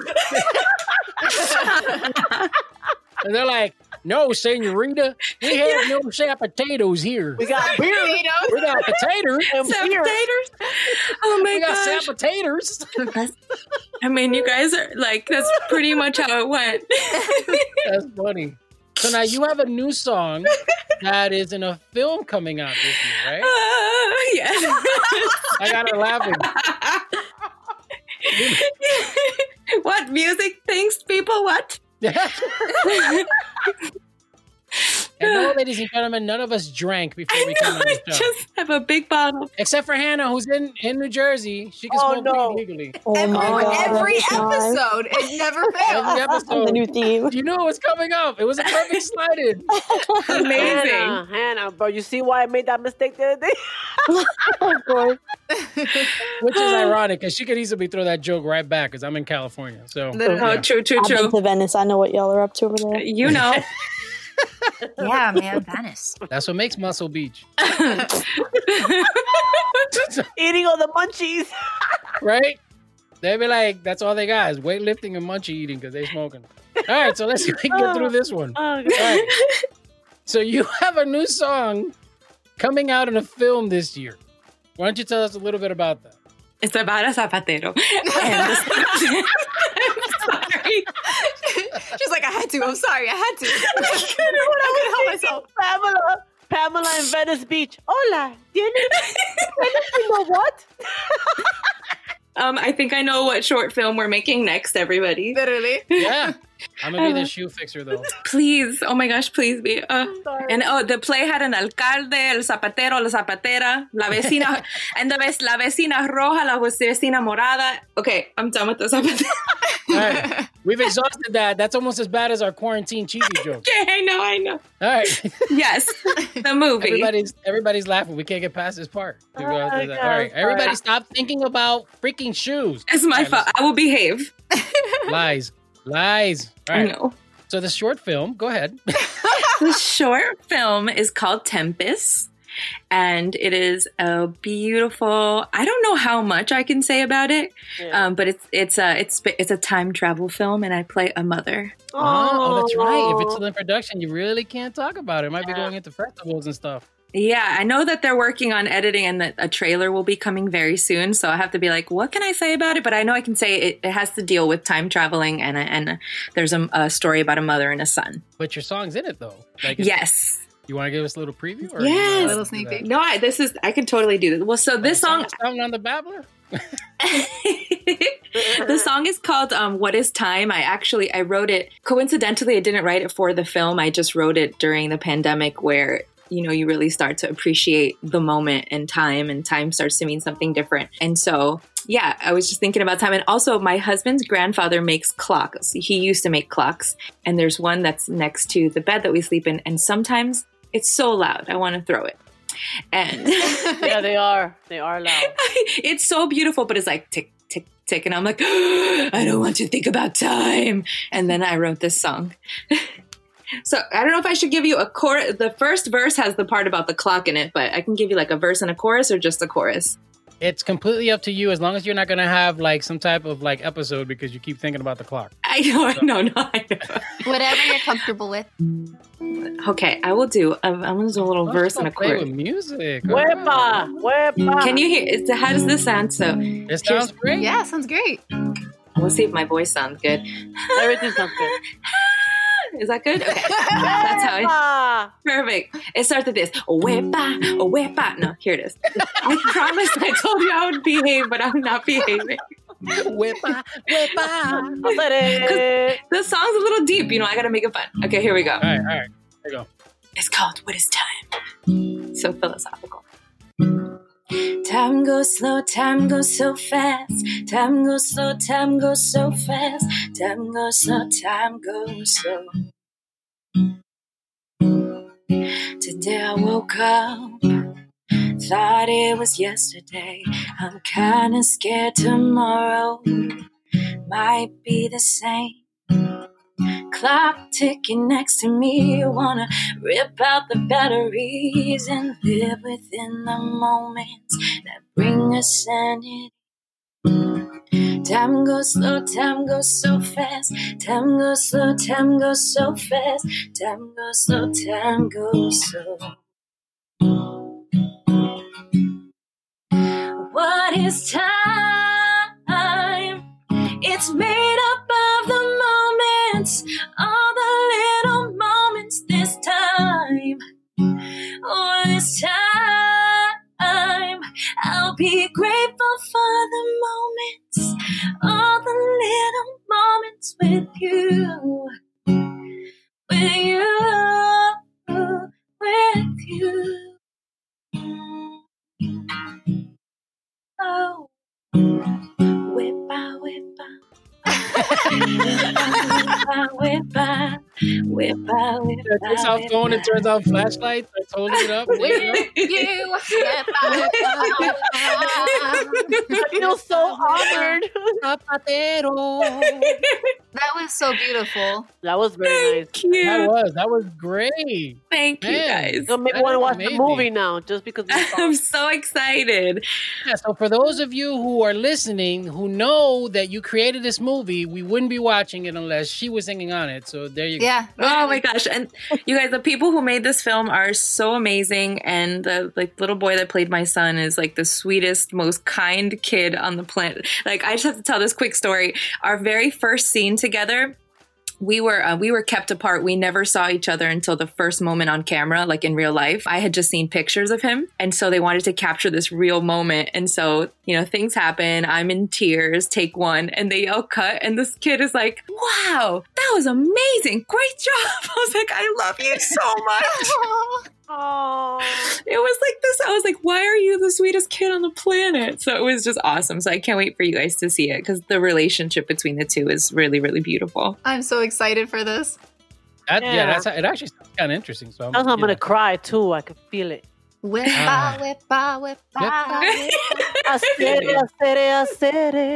Speaker 1: And they're like, no, senorita, we have no sap potatoes here.
Speaker 2: We got beer.
Speaker 1: We got potatoes.
Speaker 2: and beer.
Speaker 5: Zapaters. Oh my
Speaker 1: We got
Speaker 5: gosh.
Speaker 1: sap potatoes.
Speaker 5: I mean, you guys are like, that's pretty much how it went.
Speaker 1: That's funny. So now you have a new song that is in a film coming out this year, right?
Speaker 5: Uh, yes.
Speaker 1: I got her laughing.
Speaker 5: What music things, people? What?
Speaker 1: And no, ladies and gentlemen, none of us drank before
Speaker 5: I
Speaker 1: we came
Speaker 5: know,
Speaker 1: on
Speaker 5: I
Speaker 1: the show.
Speaker 5: just have a big bottle.
Speaker 1: Except for Hannah, who's in, in New Jersey. She can
Speaker 2: Oh,
Speaker 1: smoke
Speaker 2: no.
Speaker 1: weed legally.
Speaker 3: Oh
Speaker 4: Every,
Speaker 3: my god,
Speaker 4: every
Speaker 3: that's nice.
Speaker 4: episode, it never
Speaker 1: Every
Speaker 4: fails.
Speaker 1: episode.
Speaker 3: The new theme.
Speaker 1: You knew it was coming up. It was a perfect slide-in.
Speaker 5: Amazing.
Speaker 2: Hannah, Hannah, bro, you see why I made that mistake the other day? Of course.
Speaker 1: Which is ironic, because she could easily throw that joke right back, because I'm in California. So,
Speaker 4: Literally.
Speaker 5: Oh,
Speaker 1: yeah.
Speaker 5: true, true,
Speaker 3: I've been
Speaker 5: true.
Speaker 3: to Venice. I know what y'all are up to over there.
Speaker 5: You know.
Speaker 4: Yeah, man, Venice.
Speaker 1: That's what makes Muscle Beach.
Speaker 2: Eating all the munchies.
Speaker 1: Right? They be like, that's all they got is weightlifting and munchie eating because they smoking. All right, so let's see if we can get through this one.
Speaker 2: Oh,
Speaker 1: All right. So you have a new song coming out in a film this year. Why don't you tell us a little bit about that?
Speaker 5: It's about a zapatero. And the- I'm sorry.
Speaker 4: She's like, I had to. I'm sorry. I had to. I couldn't help myself.
Speaker 2: Pamela. Pamela in Venice Beach. Hola. ¿Tienes? You know what?
Speaker 5: Um, I think I know what short film we're making next, everybody.
Speaker 4: Literally.
Speaker 1: Yeah. I'm going to be the shoe fixer, though.
Speaker 5: Please. Oh my gosh, please be. Uh,
Speaker 2: Sorry.
Speaker 5: and oh, the play had an alcalde, el zapatero, la zapatera, la vecina, and the ves- la vecina roja, la vecina morada. Okay, I'm done with the zapatero.
Speaker 1: All right. We've exhausted that. That's almost as bad as our quarantine cheesy joke.
Speaker 5: Okay, I know, I know.
Speaker 1: All right.
Speaker 5: Yes, the movie.
Speaker 1: Everybody's everybody's laughing. We can't get past this part.
Speaker 2: Oh,
Speaker 1: All right.
Speaker 2: God,
Speaker 1: Everybody
Speaker 2: sorry.
Speaker 1: stop thinking about freaking shoes.
Speaker 5: It's my
Speaker 1: All right,
Speaker 5: fault. I will behave.
Speaker 1: Lies. Lies. All
Speaker 5: I
Speaker 1: right.
Speaker 5: know.
Speaker 1: So the short film, go ahead.
Speaker 5: The short film is called Tempest, and it is a beautiful. I don't know how much I can say about it, yeah. um, but it's it's a it's it's a time travel film, and I play a mother.
Speaker 1: Oh, oh that's right. If it's still in production, you really can't talk about it. It might be going into festivals and stuff.
Speaker 5: Yeah, I know that they're working on editing and that a trailer will be coming very soon. So I have to be like, what can I say about it? But I know I can say it, it has to deal with time traveling and and there's a, a story about a mother and a son.
Speaker 1: But your song's in it though. Like
Speaker 5: yes.
Speaker 1: You want to give us a little preview? Or
Speaker 5: yes.
Speaker 4: A little sneak peek.
Speaker 5: No, I, this is, I can totally do this. Well, so this song.
Speaker 1: Sound on the Babbler?
Speaker 5: The song is called um, What is Time? I actually, I wrote it, coincidentally, I didn't write it for the film. I just wrote it during the pandemic where you know, you really start to appreciate the moment and time, and time starts to mean something different. And so, yeah, I was just thinking about time. And also, my husband's grandfather makes clocks. He used to make clocks. And there's one that's next to the bed that we sleep in. And sometimes it's so loud, I want to throw it. And
Speaker 2: yeah, they are. They are loud.
Speaker 5: It's so beautiful, but it's like tick, tick, tick. And I'm like, oh, I don't want to think about time. And then I wrote this song. So I don't know if I should give you a chorus. The first verse has the part about the clock in it, but I can give you like a verse and a chorus or just a chorus.
Speaker 1: It's completely up to you as long as you're not going to have like some type of like episode because you keep thinking about the clock.
Speaker 5: I know, so. no, no, I know.
Speaker 4: Whatever you're comfortable with.
Speaker 5: Okay, I will do. I'm, I'm going to do a little Let's verse and a chorus.
Speaker 1: With music.
Speaker 2: Wepa, wepa.
Speaker 5: Can you hear? It's, how does this sound? So
Speaker 1: it sounds great.
Speaker 4: Yeah, sounds great.
Speaker 5: We'll see if my voice sounds good.
Speaker 2: Everything sounds good.
Speaker 5: Is that good? Okay. That's how I... Perfect. It starts with this. Wepa, wepa. No, here it is. I promised I told you I would behave, but I'm not behaving.
Speaker 1: Wepa, wepa.
Speaker 5: The song's a little deep, you know, I gotta make it fun. Okay, here we go.
Speaker 1: All right, all right. Here we go.
Speaker 5: It's called What is Time? So philosophical. Time goes slow, time goes so fast. Time goes slow, time goes so fast. Time goes slow, time goes slow. Today I woke up, thought it was yesterday. I'm kinda scared tomorrow might be the same. Clock ticking next to me, wanna rip out the batteries and live within the moments that bring us sanity. Time goes slow, time goes so fast. Time goes slow, time goes so fast. Time goes slow, time goes slow. What is time? It's made up of the moments, all the little moments this time. Oh, this time, I'll be grateful for the moments, all the little moments with you, with you, with you. Oh, whip-a, whip-a. Whip out, whip out, whip
Speaker 1: out. Turns out phone and turns out flashlights. I told it up.
Speaker 4: With you, whip out,
Speaker 2: I feel so honored.
Speaker 4: That was so beautiful.
Speaker 2: That was very
Speaker 5: Thank
Speaker 2: nice.
Speaker 5: You.
Speaker 1: That was that was great.
Speaker 5: Thank Man, you guys.
Speaker 2: So maybe want to watch amazing. the movie now, just because
Speaker 5: I'm so excited.
Speaker 1: Yeah. So for those of you who are listening, who know that you created this movie, we wouldn't be watching it unless she was singing on it. So there you go.
Speaker 4: Yeah.
Speaker 5: Oh my gosh! And you guys, the people who made this film are so amazing. And the like little boy that played my son is like the sweetest, most kind kid on the planet. Like I just have to tell this quick story. Our very first scene together, we were uh, we were kept apart. We never saw each other until the first moment on camera, like in real life. I had just seen pictures of him, and so they wanted to capture this real moment. And so, you know, things happen. I'm in tears. Take one, and they yell cut, and this kid is like, "Wow, that was amazing! Great job!" I was like, "I love you so much."
Speaker 2: Oh,
Speaker 5: it was like this. I was like, why are you the sweetest kid on the planet? So it was just awesome. So I can't wait for you guys to see it because the relationship between the two is really, really beautiful.
Speaker 4: I'm so excited for this.
Speaker 1: That, yeah. yeah, that's it. Actually sounds kind of interesting. So I'm,
Speaker 2: I'm gonna
Speaker 1: know.
Speaker 2: cry too. I can feel it.
Speaker 4: Whip-a, whip-a, whip-a, whip-a.
Speaker 2: I said it, I said it, I said it.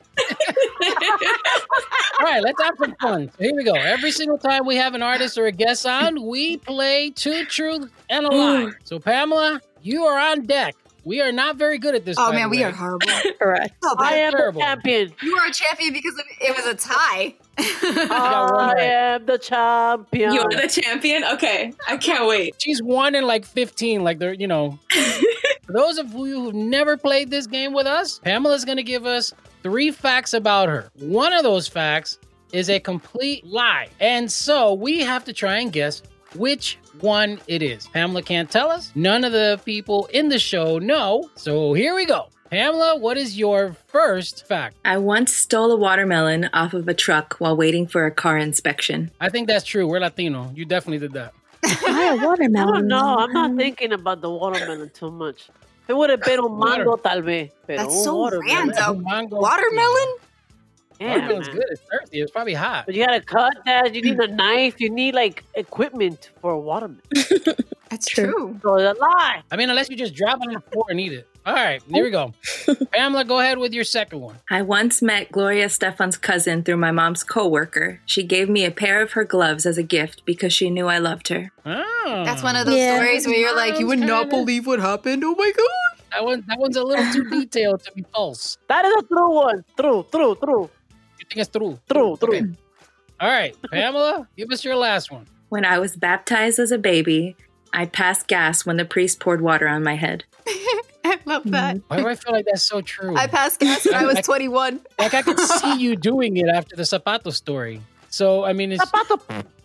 Speaker 1: All right, let's have some fun. So here we go. Every single time we have an artist or a guest on, we play two truths and a lie. So Pamela, you are on deck. We are not very good at this.
Speaker 4: Oh man, we are horrible.
Speaker 3: Correct.
Speaker 4: So
Speaker 2: I
Speaker 4: bad.
Speaker 2: am
Speaker 1: Terrible.
Speaker 2: the champion.
Speaker 4: You are a champion because of, it was a tie.
Speaker 1: got one
Speaker 2: I
Speaker 1: right.
Speaker 2: am the champion.
Speaker 5: You're the champion? Okay. I can't wait.
Speaker 1: She's one in like fifteen. Like they're, you know. For those of you who've never played this game with us, Pamela's going to give us three facts about her. One of those facts is a complete lie. And so we have to try and guess which one it is. Pamela can't tell us. None of the people in the show know. So here we go. Pamela, what is your first fact?
Speaker 5: I once stole a watermelon off of a truck while waiting for a car inspection.
Speaker 1: I think that's true. We're Latino. You definitely did that.
Speaker 3: Why a
Speaker 2: I
Speaker 3: watermelon?
Speaker 2: don't know. I'm not thinking about the watermelon too much. It would have been un mango, tal vez. Pero
Speaker 4: That's
Speaker 2: un
Speaker 4: so
Speaker 2: watermelon.
Speaker 4: random.
Speaker 1: Mango.
Speaker 4: Watermelon?
Speaker 2: Yeah,
Speaker 1: Watermelon's
Speaker 2: man.
Speaker 1: good. It's thirsty. It's probably hot.
Speaker 2: But you gotta cut that. You need a knife. You need like equipment for a watermelon.
Speaker 4: That's
Speaker 3: True.
Speaker 4: true.
Speaker 2: So it's a lie.
Speaker 1: I mean, unless you just drop it on the floor and eat it. All right, here we go. Pamela, go ahead with your second one.
Speaker 5: I once met Gloria Stefan's cousin through my mom's coworker. She gave me a pair of her gloves as a gift because she knew I loved her.
Speaker 1: Oh,
Speaker 4: That's one of those
Speaker 3: Yeah.
Speaker 4: stories where you're like, you would not believe what happened. Oh my god.
Speaker 1: that one. That one's a little too detailed to be false.
Speaker 2: That is a true one. True, true, true.
Speaker 1: You think it's true?
Speaker 2: True, true.
Speaker 1: Okay. All right, Pamela, give us your last one.
Speaker 5: When I was baptized as a baby, I passed gas when the priest poured water on my head.
Speaker 4: I love that.
Speaker 1: Why do I feel like that's so true?
Speaker 4: I passed gas when I was twenty-one.
Speaker 1: Like I could see you doing it after the Zapato story. So I mean, it's
Speaker 2: Zapato.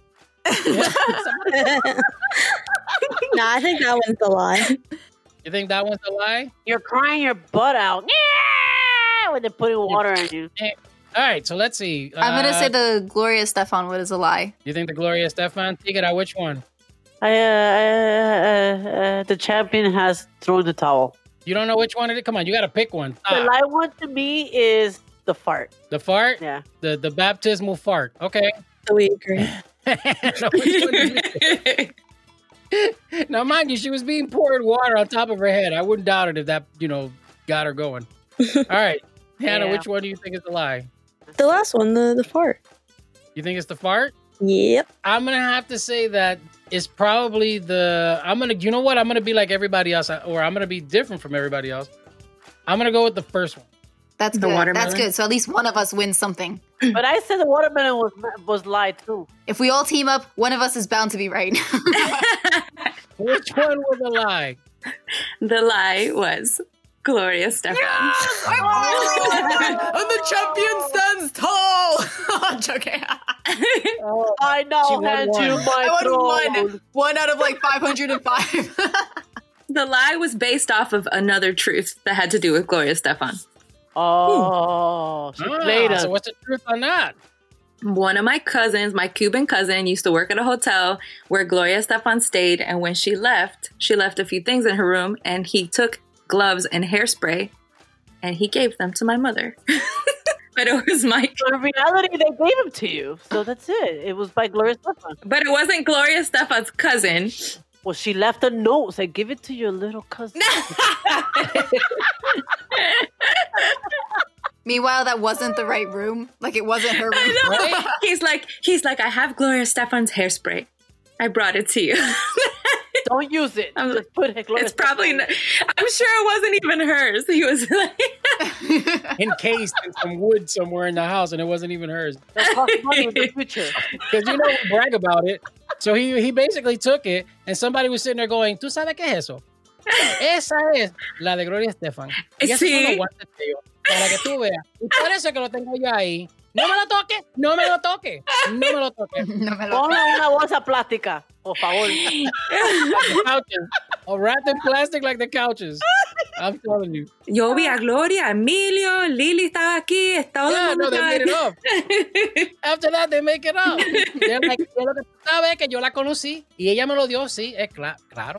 Speaker 3: No, I think that one's a lie.
Speaker 1: you think that one's a lie?
Speaker 2: You're crying your butt out. Yeah, when they're putting water on you.
Speaker 1: All right, so let's see.
Speaker 4: I'm going to
Speaker 1: Uh,
Speaker 4: say the Gloria Stefan one is a lie.
Speaker 1: You think the Gloria Stefan? Take it out. Which one?
Speaker 2: I, uh, uh, uh, the champion has thrown the towel.
Speaker 1: You don't know which one it is? Come on, you got to pick one.
Speaker 2: The
Speaker 1: Ah,
Speaker 2: lie one to me is the fart.
Speaker 1: the fart?
Speaker 2: Yeah.
Speaker 1: The the baptismal fart. Okay.
Speaker 3: So we agree.
Speaker 1: Now, which one do you think? Now, mind you, she was being poured water on top of her head. I wouldn't doubt it if that, you know, got her going. All right. Hannah,
Speaker 2: Yeah.
Speaker 1: which one do you think is the lie?
Speaker 3: The last one, the, the fart.
Speaker 1: You think it's the fart?
Speaker 3: Yep.
Speaker 1: I'm going to have to say that it's probably the, I'm going to, you know what? I'm going to be like everybody else, or I'm going to be different from everybody else. I'm going to go with the first one.
Speaker 4: That's
Speaker 5: The
Speaker 4: good.
Speaker 5: watermelon?
Speaker 4: That's good. So at least one of us wins something.
Speaker 2: But I said the watermelon was was lie too.
Speaker 4: If we all team up, one of us is bound to be right.
Speaker 1: Which one was a lie?
Speaker 5: The lie was Gloria Stefan.
Speaker 4: And the champion stands tall. I'm joking.
Speaker 1: Oh,
Speaker 2: I
Speaker 1: She
Speaker 2: now
Speaker 1: won
Speaker 2: hand
Speaker 1: one.
Speaker 2: you my
Speaker 4: I won
Speaker 2: throne.
Speaker 4: one. One out of like five hundred five.
Speaker 5: The lie was based off of another truth that had to do with Gloria Stefan.
Speaker 2: Oh, she
Speaker 1: Ah,
Speaker 2: played us.
Speaker 1: so what's the truth on that?
Speaker 5: One of my cousins, my Cuban cousin, used to work at a hotel where Gloria Stefan stayed. And when she left, she left a few things in her room and he took gloves and hairspray and he gave them to my mother. But it was my,
Speaker 2: So in reality, they gave them to you. So that's it. It was by Gloria Stefan.
Speaker 5: but it wasn't Gloria Stefan's cousin.
Speaker 2: Well, she left a note. Said, give it to your little cousin.
Speaker 4: Meanwhile, that wasn't the right room. Like it wasn't her room.
Speaker 5: I know. He's like, he's like, I have Gloria Stefan's hairspray. I brought it to you.
Speaker 2: Don't use it.
Speaker 5: I'm
Speaker 2: Just put it. Gloria
Speaker 5: It's probably,
Speaker 2: Stefan.
Speaker 5: not, I'm sure it wasn't even hers. He was like,
Speaker 1: Encased in some wood somewhere in the house, and it wasn't even hers.
Speaker 2: It'll cost money in the future.
Speaker 1: Because you know we brag about it. So he he basically took it, and somebody was sitting there going, ¿Tú sabes qué es eso? Esa es la de Gloria Estefan. Y esos son
Speaker 5: Sí.
Speaker 1: los guantes de ellos, para que tú veas. Y por eso que lo tengo yo ahí. No me lo toque, no me lo toque, no me lo toque.
Speaker 4: No me lo
Speaker 2: Ponle una bolsa plástica, por favor.
Speaker 1: Like the couches. Or wrapped in plastic like the couches. I'm telling you.
Speaker 5: yo vi a Gloria, Emilio, Lili estaba aquí, todo
Speaker 1: Yeah,
Speaker 5: el
Speaker 1: no,
Speaker 5: mundo
Speaker 1: they
Speaker 5: estaba
Speaker 1: made it
Speaker 5: aquí.
Speaker 1: up. After that, they make it up. They're like, "Yo lo que tú sabes es que yo la conocí y ella me lo dio, sí, es cla- claro.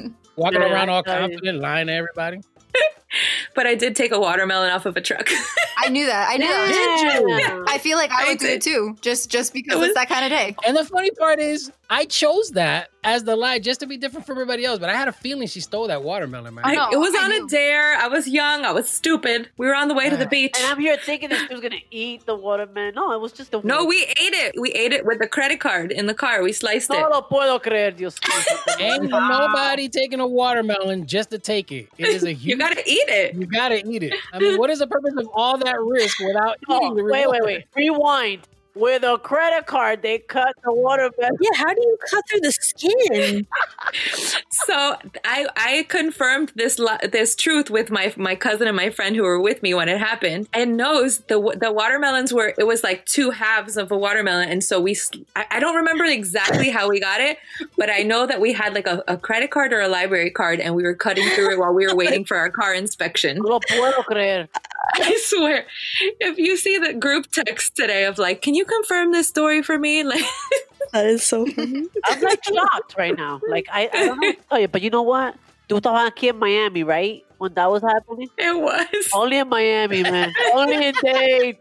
Speaker 1: Walking
Speaker 2: Yeah,
Speaker 1: around all
Speaker 2: I tell you.
Speaker 1: confident, lying to everybody.
Speaker 5: But I did take a watermelon off of a truck.
Speaker 4: I knew that. I knew that.
Speaker 2: Yeah.
Speaker 4: I feel like I,
Speaker 5: I
Speaker 4: would do
Speaker 5: did.
Speaker 4: it too, just just because
Speaker 5: It was-
Speaker 4: it's that kind of day.
Speaker 1: And the funny part is, I chose that as the lie just to be different from everybody else. But I had a feeling she stole that watermelon, man.
Speaker 5: I,
Speaker 4: No,
Speaker 5: it was
Speaker 4: I
Speaker 5: on
Speaker 4: knew.
Speaker 5: a dare. I was young. I was stupid. We were on the way to the beach.
Speaker 2: And I'm here thinking that she was gonna eat the watermelon. No, it was just a.
Speaker 5: No, we ate it. We ate it with the credit card in the car. We sliced it.
Speaker 2: No lo puedo creer, Dios mío.
Speaker 1: Ain't nobody taking a watermelon just to take it. It is a huge.
Speaker 5: You gotta eat it.
Speaker 1: You gotta eat it. I mean, what is the purpose of all that risk without
Speaker 2: No,
Speaker 1: eating the
Speaker 2: wait, wait,
Speaker 1: reward?
Speaker 2: wait. Rewind. With a credit card, they cut the watermelon.
Speaker 3: Yeah, how do you cut through the skin?
Speaker 5: So I I confirmed this li- this truth with my my cousin and my friend who were with me when it happened, and knows the the watermelons were it was like two halves of a watermelon, and so we sl- I, I don't remember exactly how we got it, but I know that we had like a, a credit card or a library card, and we were cutting through it while we were waiting for our car inspection.
Speaker 2: No lo puedo creer.
Speaker 5: I swear, if you see the group text today of like, can you confirm this story for me? Like,
Speaker 3: That is so funny.
Speaker 2: I'm like shocked right now. Like I, I don't know what to tell you, but you know what? Tú estabas aquí in Miami, right? When that was happening?
Speaker 5: it was.
Speaker 2: Only in Miami, man. Only in Dade.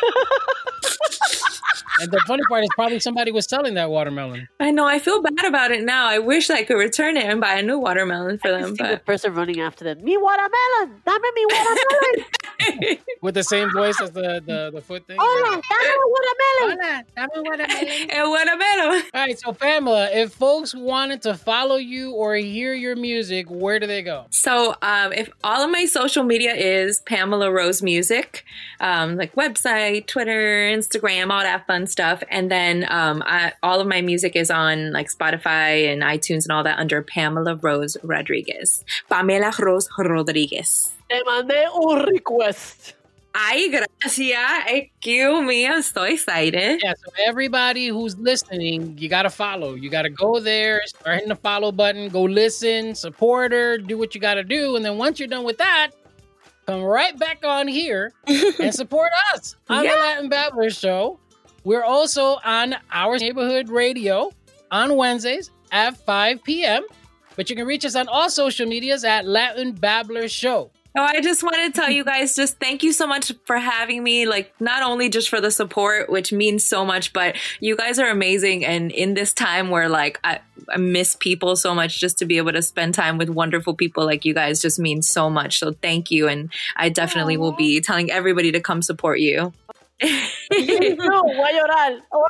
Speaker 1: And the funny part is probably somebody was selling that watermelon.
Speaker 5: I know. I feel bad about it now. I wish I could return it and buy a new watermelon for
Speaker 2: I
Speaker 5: them.
Speaker 2: see the
Speaker 5: But
Speaker 2: person running after them. Mi watermelon! Dame mi watermelon!
Speaker 1: With the same voice as the, the, the foot thing.
Speaker 2: Hola, dame mi watermelon!
Speaker 1: Hola, dame watermelon.
Speaker 5: El watermelon.
Speaker 1: All right, so Pamela, if folks wanted to follow you or hear your music, where do they go?
Speaker 5: So, um, if all of my social media is Pamela Rose Music, um, like website, Twitter, Instagram, all that fun stuff, and then um, I, all of my music is on like Spotify and iTunes and all that under Pamela Rose Rodriguez. Pamela Rose Rodriguez.
Speaker 2: Te mandé un request.
Speaker 5: Ay, gracias. Excuse me. I'm so excited.
Speaker 1: Yeah, so everybody who's listening, you got to follow. You got to go there, start hitting the follow button, go listen, support her, do what you got to do. And then once you're done with that, come right back on here and support us on
Speaker 5: Yeah.
Speaker 1: the Latin Babbler Show. We're also on Our Neighborhood Radio on Wednesdays at five p.m. But you can reach us on all social medias at Latin Babbler Show.
Speaker 5: Oh, I just want to tell you guys, just thank you so much for having me. Like, not only just for the support, which means so much, but you guys are amazing. And in this time where like I, I miss people so much, just to be able to spend time with wonderful people like you guys just means so much. So thank you. And I definitely will be telling everybody to come support you.
Speaker 2: No, voy a llorar. Voy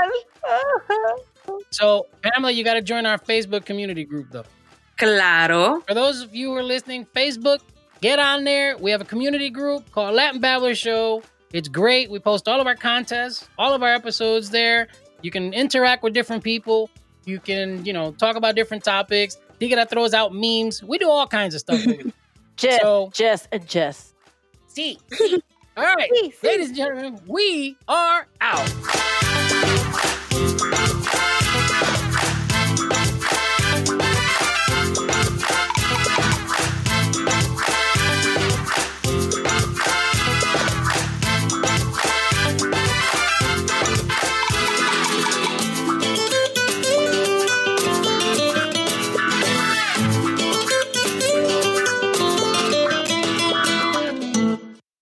Speaker 2: a llorar.
Speaker 1: So, Pamela, you got to join our Facebook community group, though.
Speaker 5: Claro.
Speaker 1: For those of you who are listening, Facebook, get on there. We have a community group called Latin Babbler Show. It's great. We post all of our contests, all of our episodes there. You can interact with different people. You can, you know, talk about different topics. Tigre throws out memes. We do all kinds of stuff over there.
Speaker 2: Jess,
Speaker 1: So-
Speaker 2: Jess, and Jess.
Speaker 1: See, see. All right,
Speaker 2: See, see.
Speaker 1: ladies and gentlemen, we are